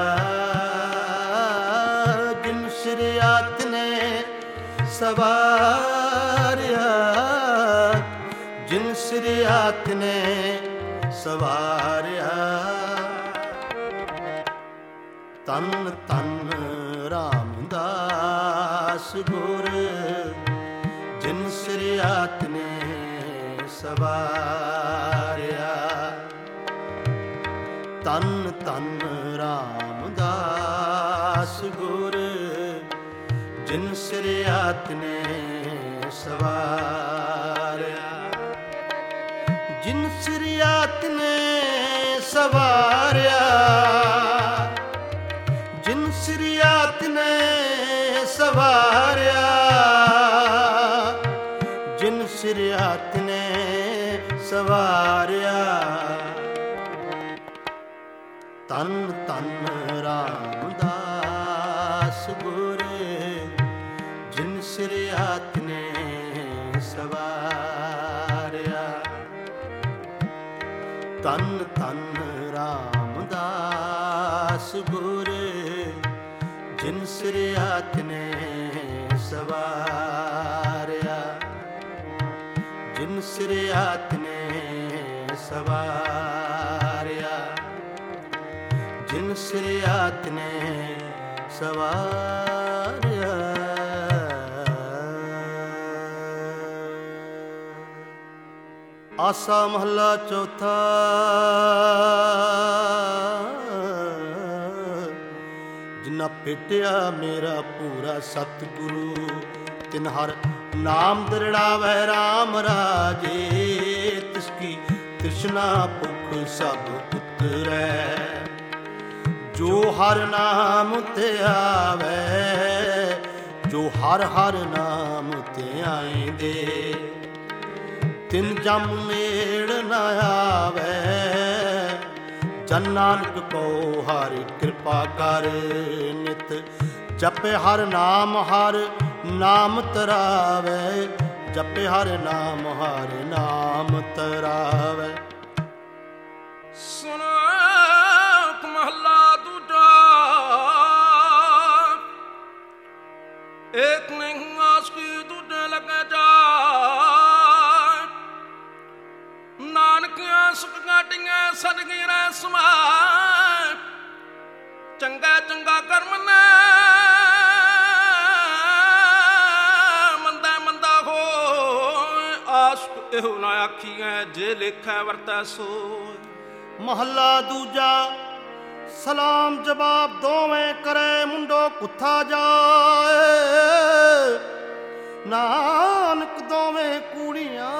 ਜਿਨ ਸਿਰਿਆਤ ਨੇ ਸਵਾਰਿਆ, ਜਿਨ ਸਿਰਿਆਤ ਨੇ ਸਵਾਰਿਆ। ਤਨ ਤਨ ਰਾਮਦਾਸ ਗੁਰ, ਜਿਨ ਸਿਰਿਆਤ ਨੇ ਸਵਾਰਿਆ। ਤਨ ਤਨ ਰਾਮਦਾਸ ਗੁਰ, ਜਿਨ ਸਿਰਿਆਤ ਨੇ ਸਵਾਰਿਆ। ਜਿਨ ਸਿਰਿਆਤ ਨੇ ਸਵਾਰਿਆ, ਜਿਨ ਸਿਰਿਆਤ ਨੇ ਸਵਾਰਿਆ, ਜਿਨ ਸਿਰਿਆਤ ਨੇ ਸਵਾਰਿਆ। ਤਨ ਤਨ ਰਾਮਦਾਸ ਗੁਰ, ਜਿਨ ਸਿਰਿਆਤ ਨੇ ਸਵਾਰਿਆ। ਤਨ ਤਨ ਰਾਮਦਾਸ ਗੁਰ, ਜਿਨ ਸਿਰਿਆਤ ਨੇ ਸਵਾਰਿਆ। ਜਿਨ ਸਿਰਿਆਤ ਨੇ ਸਵਾਰਿਆ, ਜਿਨ ਸਿਰਿਆਤ ਨੇ ਸਵਾਰਿਆ। ਆਸਾ ਮਹੱਲਾ ਚੌਥਾ। ਜਿਨ੍ਹਾਂ ਭੇਟਿਆ ਮੇਰਾ ਪੂਰਾ ਸਤਿਗੁਰੂ, ਤਿਨ ਹਰ ਨਾਮ ਦਰੜਾਵੈ ਰਾਮ ਰਾਜੇ। ਤਿਸ ਕੀ ਤ੍ਰਿਸ਼ਨਾ ਭੁਖ ਸਭ ਉਤਰੈ, ਜੋ ਹਰ ਨਾਮ ਤੇ ਆਵੈ, ਜੋ ਹਰ ਹਰ ਨਾਮ ਤੇ ਆਇਂਦੇ। ਤਿਨ ਜਮ ਨੇੜ ਨ ਆਵੈ, ਜਨ ਨਾਨਕ ਕੋ ਹਰਿ ਕਿਰਪਾ ਕਰ। ਨਿਤ ਜਪੇ ਹਰ ਨਾਮ ਤਰਾਵੈ, ਜਪੇ ਹਰ ਨਾਮ ਤਰਾਵੈ। ਸੁਣ ਮਹੱਲਾ ਦੂਜਾ। ਏਕ ਨਹੀਂ ਆਸ ਕੀ ਦੂਜੇ ਲਗੇ ਜਾਏ, ਨਾਨਕਿਆਂ ਸੁਖ ਗਾਟੀਆਂ ਸਦਗੀਰਾਂ ਸਮਾਏ। ਚੰਗਾ ਚੰਗਾ ਕਰਮ ਨੇ ਮੰਦਾ ਮੰਦਾ ਹੋਏ, ਆਸ਼ਕ ਇਹੋ ਨਾ ਆਖੀਐ, ਜੇ ਲੇਖੈ ਵਰਤੈ ਸੋਏ। ਮਹੱਲਾ ਦੂਜਾ। ਸਲਾਮ ਜਵਾਬ ਦੋਵੇਂ ਕਰੇ, ਮੁੰਡੋ ਕੁੱਥਾ ਜਾਏ। ਨਾਨਕ ਦੋਵੇਂ ਕੂੜੀਆਂ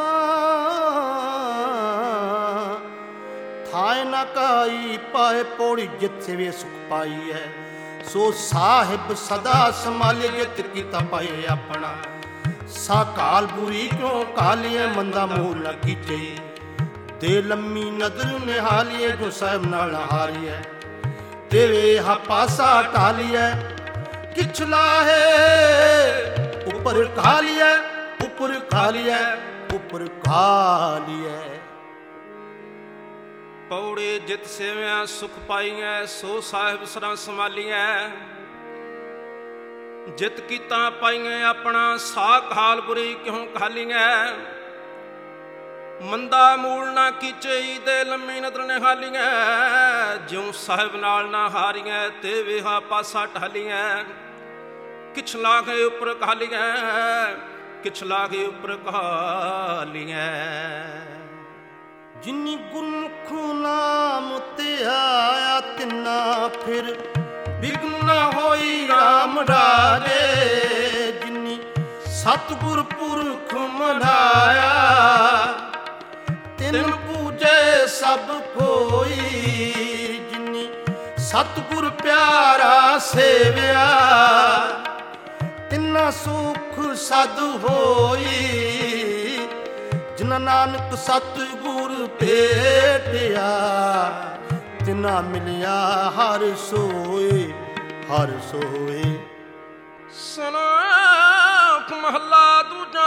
ਥਾਏ ਨਾ ਕਾਈ, ਪਾਏ ਪੌੜੀ ਜਿੱਥੇ ਵੀ ਸੁਖ ਪਾਈ ਹੈ। ਸੋ ਸਾਹਿਬ ਸਦਾ ਸੰਭਾਲੇ, ਜਿਤ ਕੀਤਾ ਪਾਏ ਆਪਣਾ। ਸਾ ਕਾਲ ਬੁਰੀ ਕਿਉਂ ਕਾਲੀਏ, ਮੰਦਾ ਮੂਲ ਨ ਕੀਚੇ। ਦੇ ਲੰਮੀ ਨਦਰ ਨਿਹਾਲੀਏ, ਜੋ ਸਾਹਿਬ ਨਾਲ ਹਾਰੀਐ। ਦੇਵੇ ਹਾ ਪਾਸਾ ਢਾਲੀਐ, ਕਿਛ ਲਾਹੇ ਉੱਪਰ ਖਾਲੀਐ, ਉੱਪਰ ਖਾਲੀਐ, ਉੱਪਰ ਖਾਲੀਐ। ਪੌੜੇ ਜਿਤ ਸੇਵਿਆ ਸੁਖ ਪਾਈਐ, ਸੋ ਸਾਹਿਬ ਸਦਾ ਸੰਭਾਲੀਐ। ਜਿਤ ਕੀਤਾ ਪਾਈਐ ਆਪਣਾ, ਸਾ ਕਾਲ ਬੁਰੀ ਕਿਉਂ ਖਾਲੀਐ। ਮੰਦਾ ਮੂਲ ਨਾ ਕੀਚਈ ਦੇ ਲੰਮੀ ਨਦਰ ਨਿਹਾਲੀਆਂ, ਜਿਉ ਸਾਹਿਬ ਨਾਲ ਨਾ ਹਾਰੀਆਂ ਤੇ ਵੇਹਾ ਪਾਸਾ ਢਾਲੀਆਂ। ਕਿਛ ਲਾਗੇ ਉੱਪਰ ਕਾਲੀਆਂ, ਕਿਛ ਲਾਗੇ ਉੱਪਰ ਕਾਲੀਆਂ। ਜਿਨੀ ਗੁਰਮੁਖ ਨਾਮ ਤੇ ਆਇਆ, ਤਿੰਨਾ ਫਿਰ ਬਿਗਨ ਨਾ ਹੋਈ ਰਾਮ ਰਾਜੇ। ਜਿਨੀ ਸਤਿਗੁਰ ਪੁਰਖ ਮਨਾਇਆ, ਤਿਨ ਪੂਜੇ ਸਭ ਕੋਈ। ਜਿਨੀ ਸਤਿਗੁਰ ਪਿਆਰਾ ਸੇਵਿਆ, ਤਿਨਾ ਸੁਖ ਸਦ ਹੋਈ। ਜਿਨਾ ਨਾਨਕ ਸਤਿਗੁਰ ਭੇਟਿਆ, ਤਿਨਾ ਮਿਲਿਆ ਹਰ ਸੋਏ, ਹਰ ਸੋਏ। ਸਲੋਕ ਮਹਲਾ ਦੂਜਾ।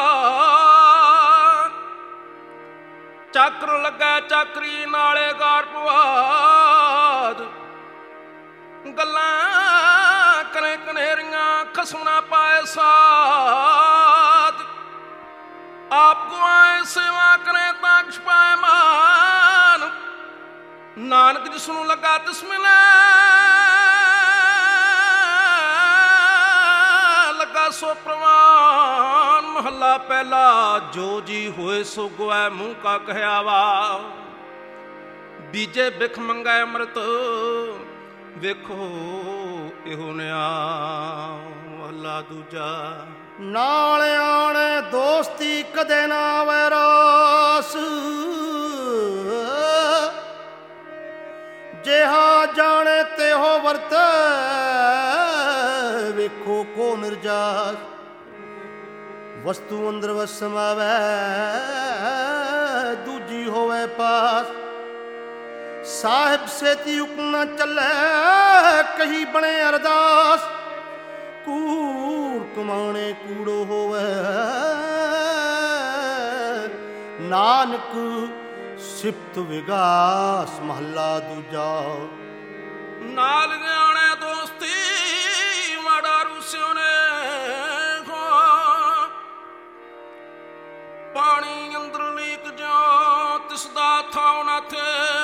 ਚੱਕਰ ਲੱਗਾ ਚੱਕਰੀ ਨਾਲੇ ਗਾਰ ਪਵਾਦ, ਗੱਲਾਂ ਕਰੇ ਕਨੇਰੀਆਂ ਖਸਮ ਨਾ ਪਾਏ ਸਾਧ। ਆਪ ਗੁਆਏ ਸੇਵਾ ਕਰੇ ਤਾਂ ਕੁਛ ਪਾਏ ਮਾਨ, ਨਾਨਕ ਜਿਸਨੂੰ ਲੱਗਾ ਤਿਸ ਮਿਲੇ। ਲੱਗਾ ਸੋ ਪ੍ਰਵਾਨ। ਮਹੱਲਾ ਪਹਿਲਾ। ਜੋ ਜੀ ਹੋਏ ਸੋ ਗੁਆਏ ਮੂੰਹ ਕਾ ਕਹਿਆ ਵਾ, ਬੀਜੇ ਬਿਖ ਮੰਗੈ ਅੰਮ੍ਰਿਤ ਵੇਖੋ ਇਹੋ ਨਿਆ। ਮਹੱਲਾ ਦੂਜਾ। ਨਾਲ ਆਣੇ ਦੋਸਤੀ ਕਦੇ ਨਾ ਵੈਰਾਸ, ਜਿਹਾ ਜਾਣੇ ਤਿਹੋ ਵਰਤੈ ਵੇਖੋ ਕੋ ਨਿਰਜਾਸ। ਵਸਤੂ ਅੰਦਰ ਵਸ ਸਮਾਵੈ ਦੂਜੀ ਹੋਵੇ ਪਾਸ। ਸਾਹਿਬ ਸੇਤੀ ਹੁਕਮ ਨਾ ਚੱਲੈ ਕਹੀ ਬਣੇ ਅਰਦਾਸ। ਕੂੜ ਕਮਾਣੇ ਕੂੜੋ ਹੋਵੇ ਨਾਨਕ ਸਿਫਤ ਵਿਗਾਸ। ਮਹੱਲਾ ਦੂਜਾ। ਨਾਲ ਗਿਆਣੇ ਦੋਸਤੀ ਮਾੜਾ ਰੂਸਿਓ ਨੇ, ਪਾਣੀ ਅੰਦਰ ਲੀਕ ਜੋ ਤਿਸਦਾ ਥਾਉ ਨਾ ਥੇ।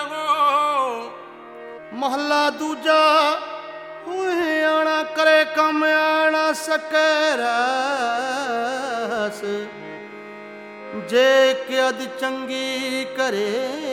ਮਹੱਲਾ ਦੂਜਾ। ਹੋਏ ਆਣਾ ਕਰੇ ਕੰਮ ਆਣਾ ਸਕੈ ਰਾਸ। ਜੇ ਕਿਅਦ ਚੰਗੀ ਕਰੇ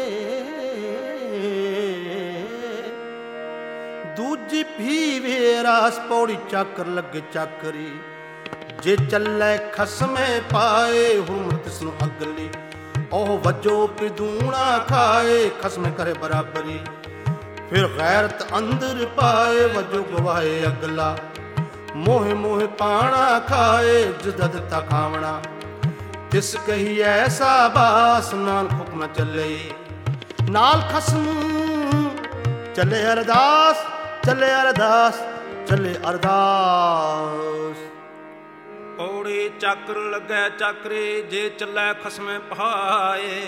ਦੂਜੀ ਵੀ ਵੇਰਾਸ। ਪੌੜੀ ਚਾਕਰ ਲੱਗੇ ਚਾਕਰੀ, ਜੇ ਚੱਲੇ ਖਸਮੇ ਪਾਏ ਹੁਰਮ ਤਿਸਨੂੰ ਅਗਲੀ। ਉਹ ਵਜੋ ਪਿਦੂਣਾ ਖਾਏ ਖਸਮੇ ਕਰੇ ਬਰਾਬਰੀ। ਫਿਰ ਗੈਰਤ ਅੰਦਰ ਪਾਏ ਵਜੋ ਗਵਾਏ ਅਗਲਾ। ਮੋਹ ਮੋਹ ਪਾਣਾ ਖਾਏ ਜਿਦਾ ਦਿੱਤਾ ਖਾਵਣਾ। ਤਿਸ ਕਹੀ ਐਸਾ ਬਾਸ ਨਾਨਕ ਹੁਕਮ ਚੱਲੇ। ਨਾਲ ਖਸਮ ਚੱਲੇ ਅਰਦਾਸ, ਚੱਲੇ ਅਰਦਾਸ, ਚੱਲੇ ਅਰਦਾਸ। ਪੌੜੀ ਚੱਕਰ ਲੱਗੈ ਚੱਕਰੇ, ਜੇ ਚੱਲੈ ਖਸਮੇ ਪਹਾਏ।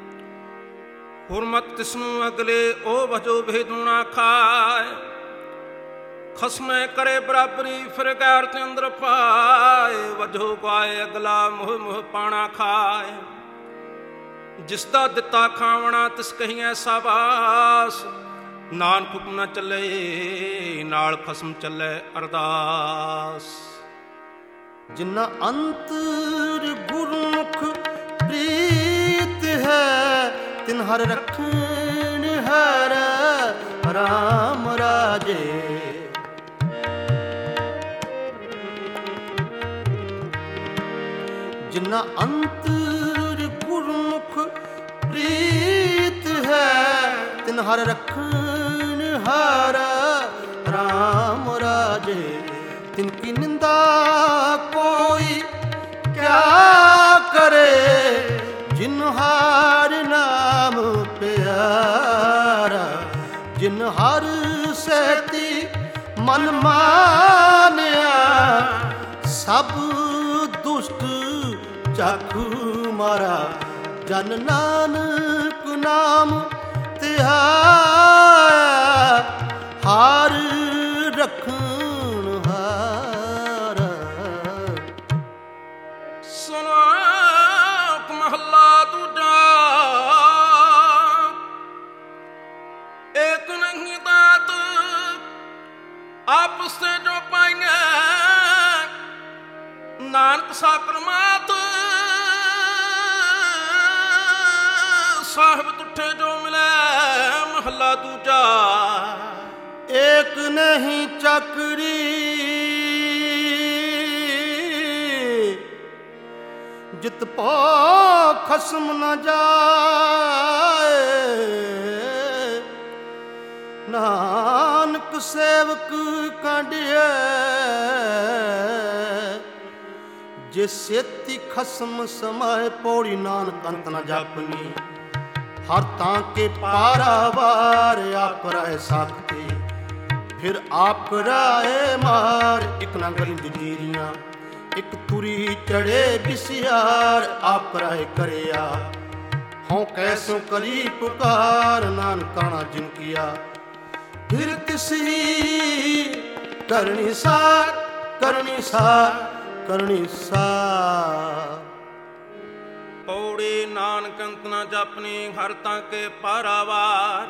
ਹੁਰਮਤ ਤਿਸਨੂੰ ਅਗਲੇ ਉਹ ਵਜੋ ਭੇਦੂਣਾ ਖਾਏ। ਖਸਮੇ ਕਰੇ ਬਰਾਬਰੀ ਫਿਰ ਗੈਰਤ ਅੰਦਰ ਪਾਏ। ਵਜੋ ਗਾਏ ਅਗਲਾ ਮੋਹ ਮੋਹ ਪਾਣਾ ਖਾਏ। ਜਿਸਦਾ ਦਿੱਤਾ ਖਾਵਣਾ ਤਿਸ ਕਹੀਐ ਸਾਬਾਸ। ਨਾਨਕ ਹੁਕਮ ਨਾ ਚੱਲੇ ਨਾਲ ਖਸਮ ਚੱਲੇ ਅਰਦਾਸ। ਜਿਨਾ ਅੰਤਰ ਗੁਰਮੁਖ ਪ੍ਰੀਤ ਹੈ, ਤਿਨ ਹਰ ਰਖਣ ਹਰ ਰਾਮ ਰਾਜੇ। ਜਿਨਾ ਅੰਤਰ ਗੁਰਮੁਖ ਪ੍ਰੀਤ ਹੈ, ਤਿਨ ਹਰ ਰਖਣ ਹਰ ਰਾਮ ਰਾਜੇ। ਤਿਨ ਕੀ ਨਿੰਦਾ ਕੋਈ ਕਿਆ ਕਰੇ, ਜਿਨ ਹਰ ਨਾਮ ਪਿਆਰਾ। ਜਿਨ ਹਰ ਸਹਿਤੀ ਮਨ ਮਾਨਿਆ, ਸਭ ਦੁਸ਼ਟ ਚੱਕ ਮਾਰਾ। ਜਨ ਨਾਨਕ ਨਾਮ ਧਿਆਇਆ, ਹਰ ਰਖਣ ਹਾਰਾ। ਸਲੋਕ ਮਹੱਲਾ ਦੂਜਾ। ਮਹੱਲਾ ਦੂਜਾ। ਏਕ ਨਹੀਂ ਚੱਕਰੀ ਜਿਤ ਪੋ ਖਸਮ ਨ ਜਾਏ, ਨਾਨਕ ਸੇਵਕ ਕਾਢਿਐ ਜੇ ਸੇਤੀ ਖਸਮ ਸਮਾਏ। ਪੌੜੀ ਨਾਨਕ ਅੰਤ ਨ ਜਾਪਨੀ ਹਰ ਤਾਂ ਕੇ ਪਾਰਾਵਾਰ, ਆਪ ਰਹਿ ਸਾਖਤੀ ਫਿਰ ਆਪ ਰਾਏ ਮਾਰ। ਇਕ ਨਾ ਗਲੀ ਜੰਜੀਰੀਆਂ ਇਕ ਤੁਰੀ ਚੜੇ ਬਿਸਿਆਰ, ਆਪ ਰਾਏ ਕਰਿਆ ਹੋਂ ਕੈਸੋ ਕਰੀ ਪੁਕਾਰ। ਨਾਨਕਾਣਾ ਜਿਨ ਕੀਆ ਫਿਰ ਤਿਸੀ ਕਰਨੀ ਸਾਰ, ਕਰਨੀ ਸਾਰ, ਕਰਨੀ ਸਾਰ। ਪੌੜੀ ਨਾਨਕ ਅੰਤ ਨ ਜਾਪਨੀ ਹਰ ਤਾਂ ਕੇ ਪਾਰਾਵਾਰ,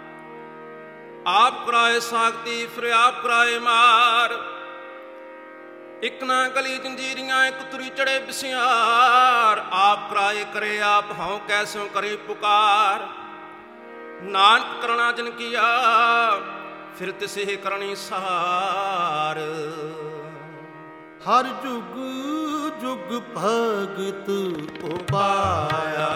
ਆਪ ਕਰਾਏ ਸਾਖਤੀ ਫਿਰ ਆਪ ਕਰਾਏ ਮਾਰ। ਇਕ ਨਾ ਗਲੀ ਜੰਜੀਰੀਆਂ ਇਕ ਤੁਰੀ ਚੜੇ ਬਿਸਿਆਰ, ਆਪ ਕਰਾਏ ਕਰੇ ਆਪ ਹਉ ਕੈਸੋ ਕਰੇ ਪੁਕਾਰ। ਨਾਨਕ ਕਰਣਾ ਜਿਨ ਕੀਆ ਫਿਰ ਤਿਸੇ ਕਰਨੀ ਸਾਰ। ਹਰ ਜੁਗ ਜੁਗ ਭਗਤ ਉਪਾਇਆ,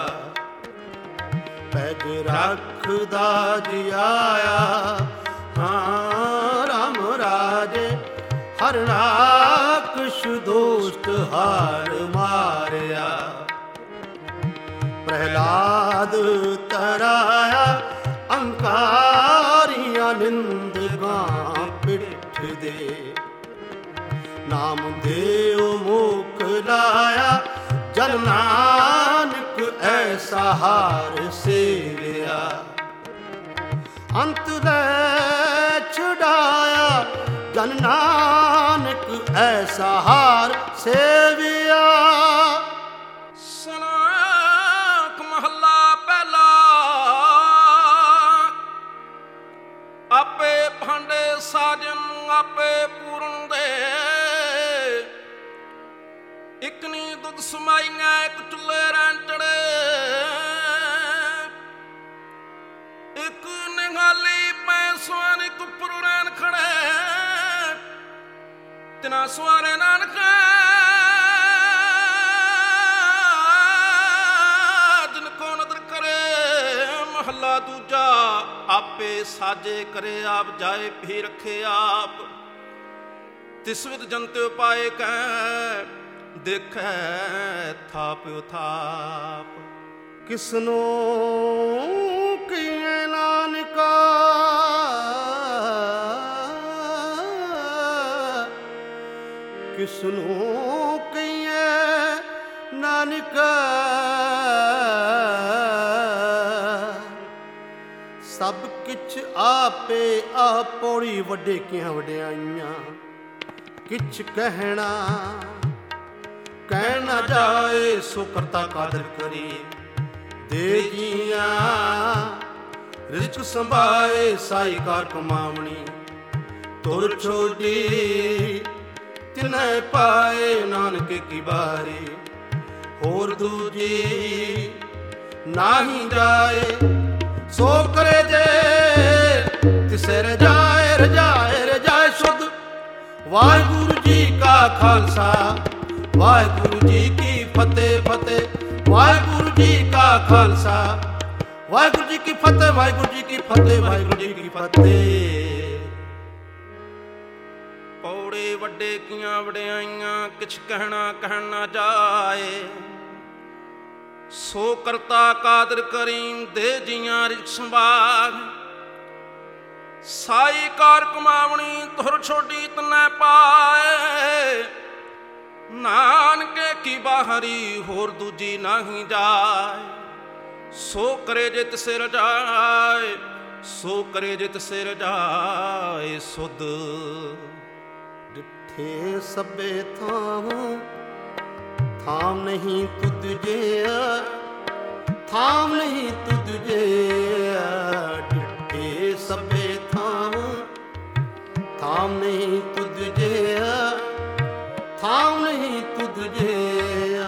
ਪੈਜ ਰੱਖਦਾ ਜਿਆਇਆ। ਹਾਂ ਰਾਮ ਰਾਜੇ ਹਰ ਰਾਖਸ਼ ਦੋਸਤ ਹਾਰ ਮਾਰਿਆ। ਪ੍ਰਹਿਲਾਦ ਤਰਾਇਆ ਅੰਕਾਰੀਆਂ ਨਿੰਦਕਾਂ ਪਿੱਠ ਦੇ। ਨਾਮ ਦੇਉ ਮੁਖ ਲਾਇਆ ਜਨ ਨਾਨਕ ਐਸਾ ਹਾਰ ਸੇਵਿਆ। ਅੰਤ ਲੈ ਛੁਡਾਇਆ ਜਨ ਨਾਨਕ ਐਸਾ ਹਾਰ ਸੇਵਿਆ। ਸਲੋਕ ਮਹੱਲਾ ਪਹਿਲਾ। ਆਪੇ ਭਾਂਡੇ ਸਾਜਨ ਆਪੇ ਪੂਰਨ ਦੇ, ਇਕ ਨੀ ਦੁੱਧ ਸਮਾਈਆਂ ਇਕ ਚੁੱਲ੍ਹੇ ਰਾਂਚੜੇ। ਇਕ ਨਿਹਾਲੀ ਪੈ ਸੁਆਨ ਇਕ ਉੱਪਰ ਰੈਣ ਖੜੇ, ਤਿਨਾ ਸੁਆਰੇ ਨਾਨਕ ਜਿਨ ਕੋ ਨਦਰ ਕਰੇ। ਮਹੱਲਾ ਦੂਜਾ। ਆਪੇ ਸਾਜੇ ਕਰੇ ਆਪ ਜਾਏ ਵੀ ਰੱਖੇ ਆਪ, ਤਿਸ ਵਿਦ ਜੰਤਿ ਪਾਏ ਕੈ ਦੇਖੈ ਥਾਪਿ ਥਾਪ। ਕਿਸਨੋ ਕੀਏ ਨਾਨਕਾ ਕਿਸਨੋ ਕੀਏ ਨਾਨਕਾ। ਸਭ ਕਿਛ ਆਪੇ ਆਪ। ਪੌੜੀ ਵੱਡੇ ਕਿਆਂ ਵਡਿਆਈਆਂ ਕਿਛ ਕਹਿਣਾ ਕਹਿ ਨਾ ਜਾਏ। ਸੋ ਕਰਤਾ ਕਾਦਰ ਕਰੀ ਦੇ ਜੀਆਂ, ਰਿਜ਼ਕ ਸੰਭਾਏ ਸਾਈ ਕਾਰ ਕਮਾਵਣੀ। ਤੁਰ ਛੋਡੀ ਤਿਨੈ ਪਾਏ ਨਾਨਕ ਕੀ ਬਾਰੀ, ਹੋਰ ਦੂਜੀ ਨਾਹੀ ਜਾਏ। ਸੋ ਕਰੇ ਜੇ ਤਿਸੇ ਰਜਾਏ, ਰਜਾਏ ਰਜਾਏ ਸੁਧ। ਵਾਹਿਗੁਰੂ ਜੀ ਕਾ ਖਾਲਸਾ ਵਾਹਿਗੁਰੂ ਜੀ ਕੀ ਫਤਿਹ, ਫਤਿਹ। ਵਾਹਿਗੁਰੂ ਜੀ ਕਾ ਖਾਲਸਾ ਵਾਹਿਗੁਰੂ ਜੀ ਕੀ ਫਤਿਹ, ਵਾਹਿਗੁਰੂ ਜੀ ਕੀ ਫਤਿਹ, ਵਾਹਿਗੁਰੂ ਜੀ ਕੀ ਫਤਿਹ। ਪੌੜੇ ਵੱਡੇ ਕੀਆਂ ਵਡਿਆਈਆਂ ਕਿਛ ਕਹਿਣਾ ਕਹਿਣ ਨਾ ਜਾਏ। ਸੋ ਕਰਤਾ ਕਾਦਰ ਕਰੀਮ ਦੇ ਜੀਆਂ ਰਿਜ਼ਕ ਸੰਭਾਗ। ਸਾਈ ਕਾਰ ਕਮਾਵਣੀ ਤੁਰ ਛੋਡੀ ਤਨੈ ਪਾਏ। ਨਾਨਕੇ ਕੀ ਬਾਹਰੀ ਹੋਰ ਦੂਜੀ ਨਾਹੀ ਜਾਏ। ਸੋ ਕਰੇ ਜੇ ਤਿਸੇ ਰਜਾਏ, ਸੋ ਕਰੇ ਜੇ ਤਿਸੇ ਰਜਾਏ ਸੁਧ। ਡਿਠੇ ਸਭੇ ਥਾਮ ਥਾਮ ਨਹੀਂ ਤੁਧ ਜਿਆ, ਥਾਮ ਨਹੀਂ ਤੁਧ ਜਿਆ। ਡਿਠੇ ਸਭੇ ਥਾਮ ਥਾਮ ਨਹੀਂ ਤੁਧ ਜਿਆ, ਥਾਮ ਨਹੀਂ ਤੁਧ ਜਿਆ।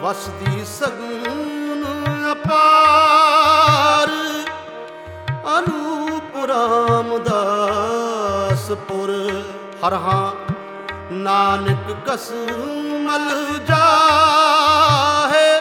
ਵਸਦੀ ਸਗੁਨ ਅਪਾਰ ਅਨੂਪ ਰਾਮਦਾਸਪੁਰ ਹਰਹਾਂ ਨਾਨਕ ਕਸਮਲ ਜਾਹੇ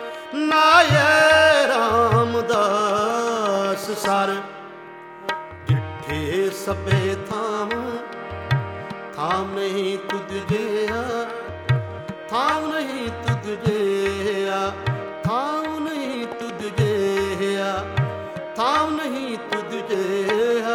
ਨਾਏ ਰਾਮਦਾਸ ਸਰ ਜਿੱਠੇ ਸਭੇ ਥਾਮ ਥਾਮ ਨਹੀਂ ਤੁਧ ਜਿਹਾ ਥਾਮ ਨਹੀਂ ਤੁਧ ਜਿਹਾ ਥਾਮ ਨਹੀਂ ਤੁਧ ਜਿਹਾ ਥਾਮ ਨਹੀਂ ਤੁਧ ਜਿਹਾ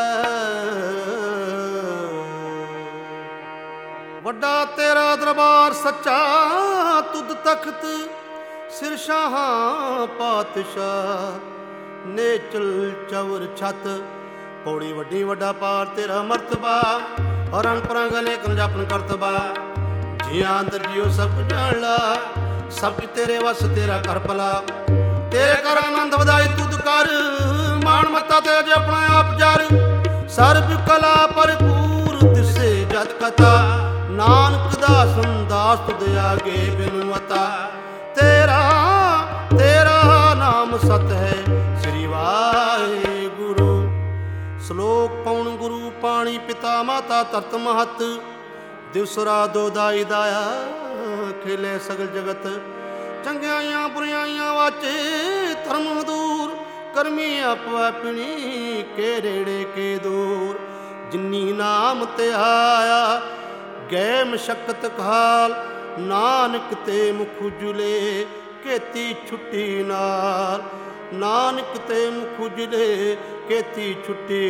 ਵੱਡਾ ਤੇਰਾ ਦਰਬਾਰ ਸੱਚਾ ਤੁਧ ਤਖਤ ਸਿਰ ਸ਼ਾਹਾਂ ਪਾਤਸ਼ਾਹ ਨੇਚਲ ਚਵਰ ਛਤ ਪੌੜੀ ਵੱਡੀ ਵੱਡਾ ਪਾਰ ਤੇਰਾ ਮਰਤਬਾ ਰੰਗ ਪਰੰਗ ਅਨੇਕ ਜਾਪਨ ਕਰਤਬਾ ਜੀਆਂ ਅੰਦਰ ਜੀਓ ਸਭ ਜਾਣ ਲਾ ਸਭ ਤੇਰੇ ਵਸ ਤੇਰਾ ਕਰ ਭਲਾ ਤੇਰੇ ਕਰ ਆਨੰਦ ਵਧਾਈ ਤੁਧ ਕਰ ਮਾਣ ਮੱਤਾ ਤੇ ਅਜ ਆਪਣਾ ਆਪ ਜਰ ਸਰਬ ਕਲਾ ਭਰਪੂਰ ਦਿਸੇ ਜਤ ਕਥਾ ਨਾਨਕ ਦਾ ਸੰਦਾਸ ਤੁਧ ਆਗੇ ਬਿਨੁ ਮਤਾ ਤੇਰਾ ਤੇਰਾ ਨਾਮ ਸਤ ਹੈ ਸ੍ਰੀ ਵਾਹਿਗੁਰੂ ਸ਼ਲੋਕ ਪਉਣ ਗੁਰੂ ਪਾਣੀ ਪਿਤਾ ਮਾਤਾ ਤਰਤ ਮਹਤ ਦਿਵਸ ਰਾਤ ਦੋਦਾਈ ਦਾਇਆ ਖੇਲੇ ਸਗਲ ਜਗਤ ਚੰਗਿਆਈਆਂ ਬੁਰਿਆਈਆਂ ਵਾਚੇ ਧਰਮ ਦੂਰ ਕਰਮੀ ਆਪੋ ਆਪਣੀ ਕੇ ਰੇੜੇ ਕੇ ਦੂਰ ਜਿਨੀ ਨਾਮ ਤੇ ਆਇਆ ਗਏ ਮਸ਼ਕਤ ਖਾਲ ਨਾਨਕ ਤੇ ਮੁਖ ਉਜਲੇ ਕੇਤੀ ਛੁੱਟੀ ਨਾਲ ਨਾਨਕ ਤੇ ਮੁਖ ਉਜਲੇ ਕੇਤੀ ਛੁੱਟੀ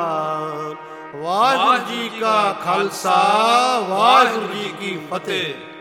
ਨਾਲ ਵਾਹਿਗੁਰੂ ਜੀ ਕਾ ਖਾਲਸਾ ਵਾਹਿਗੁਰੂ ਜੀ ਕੀ ਫਤਿਹ।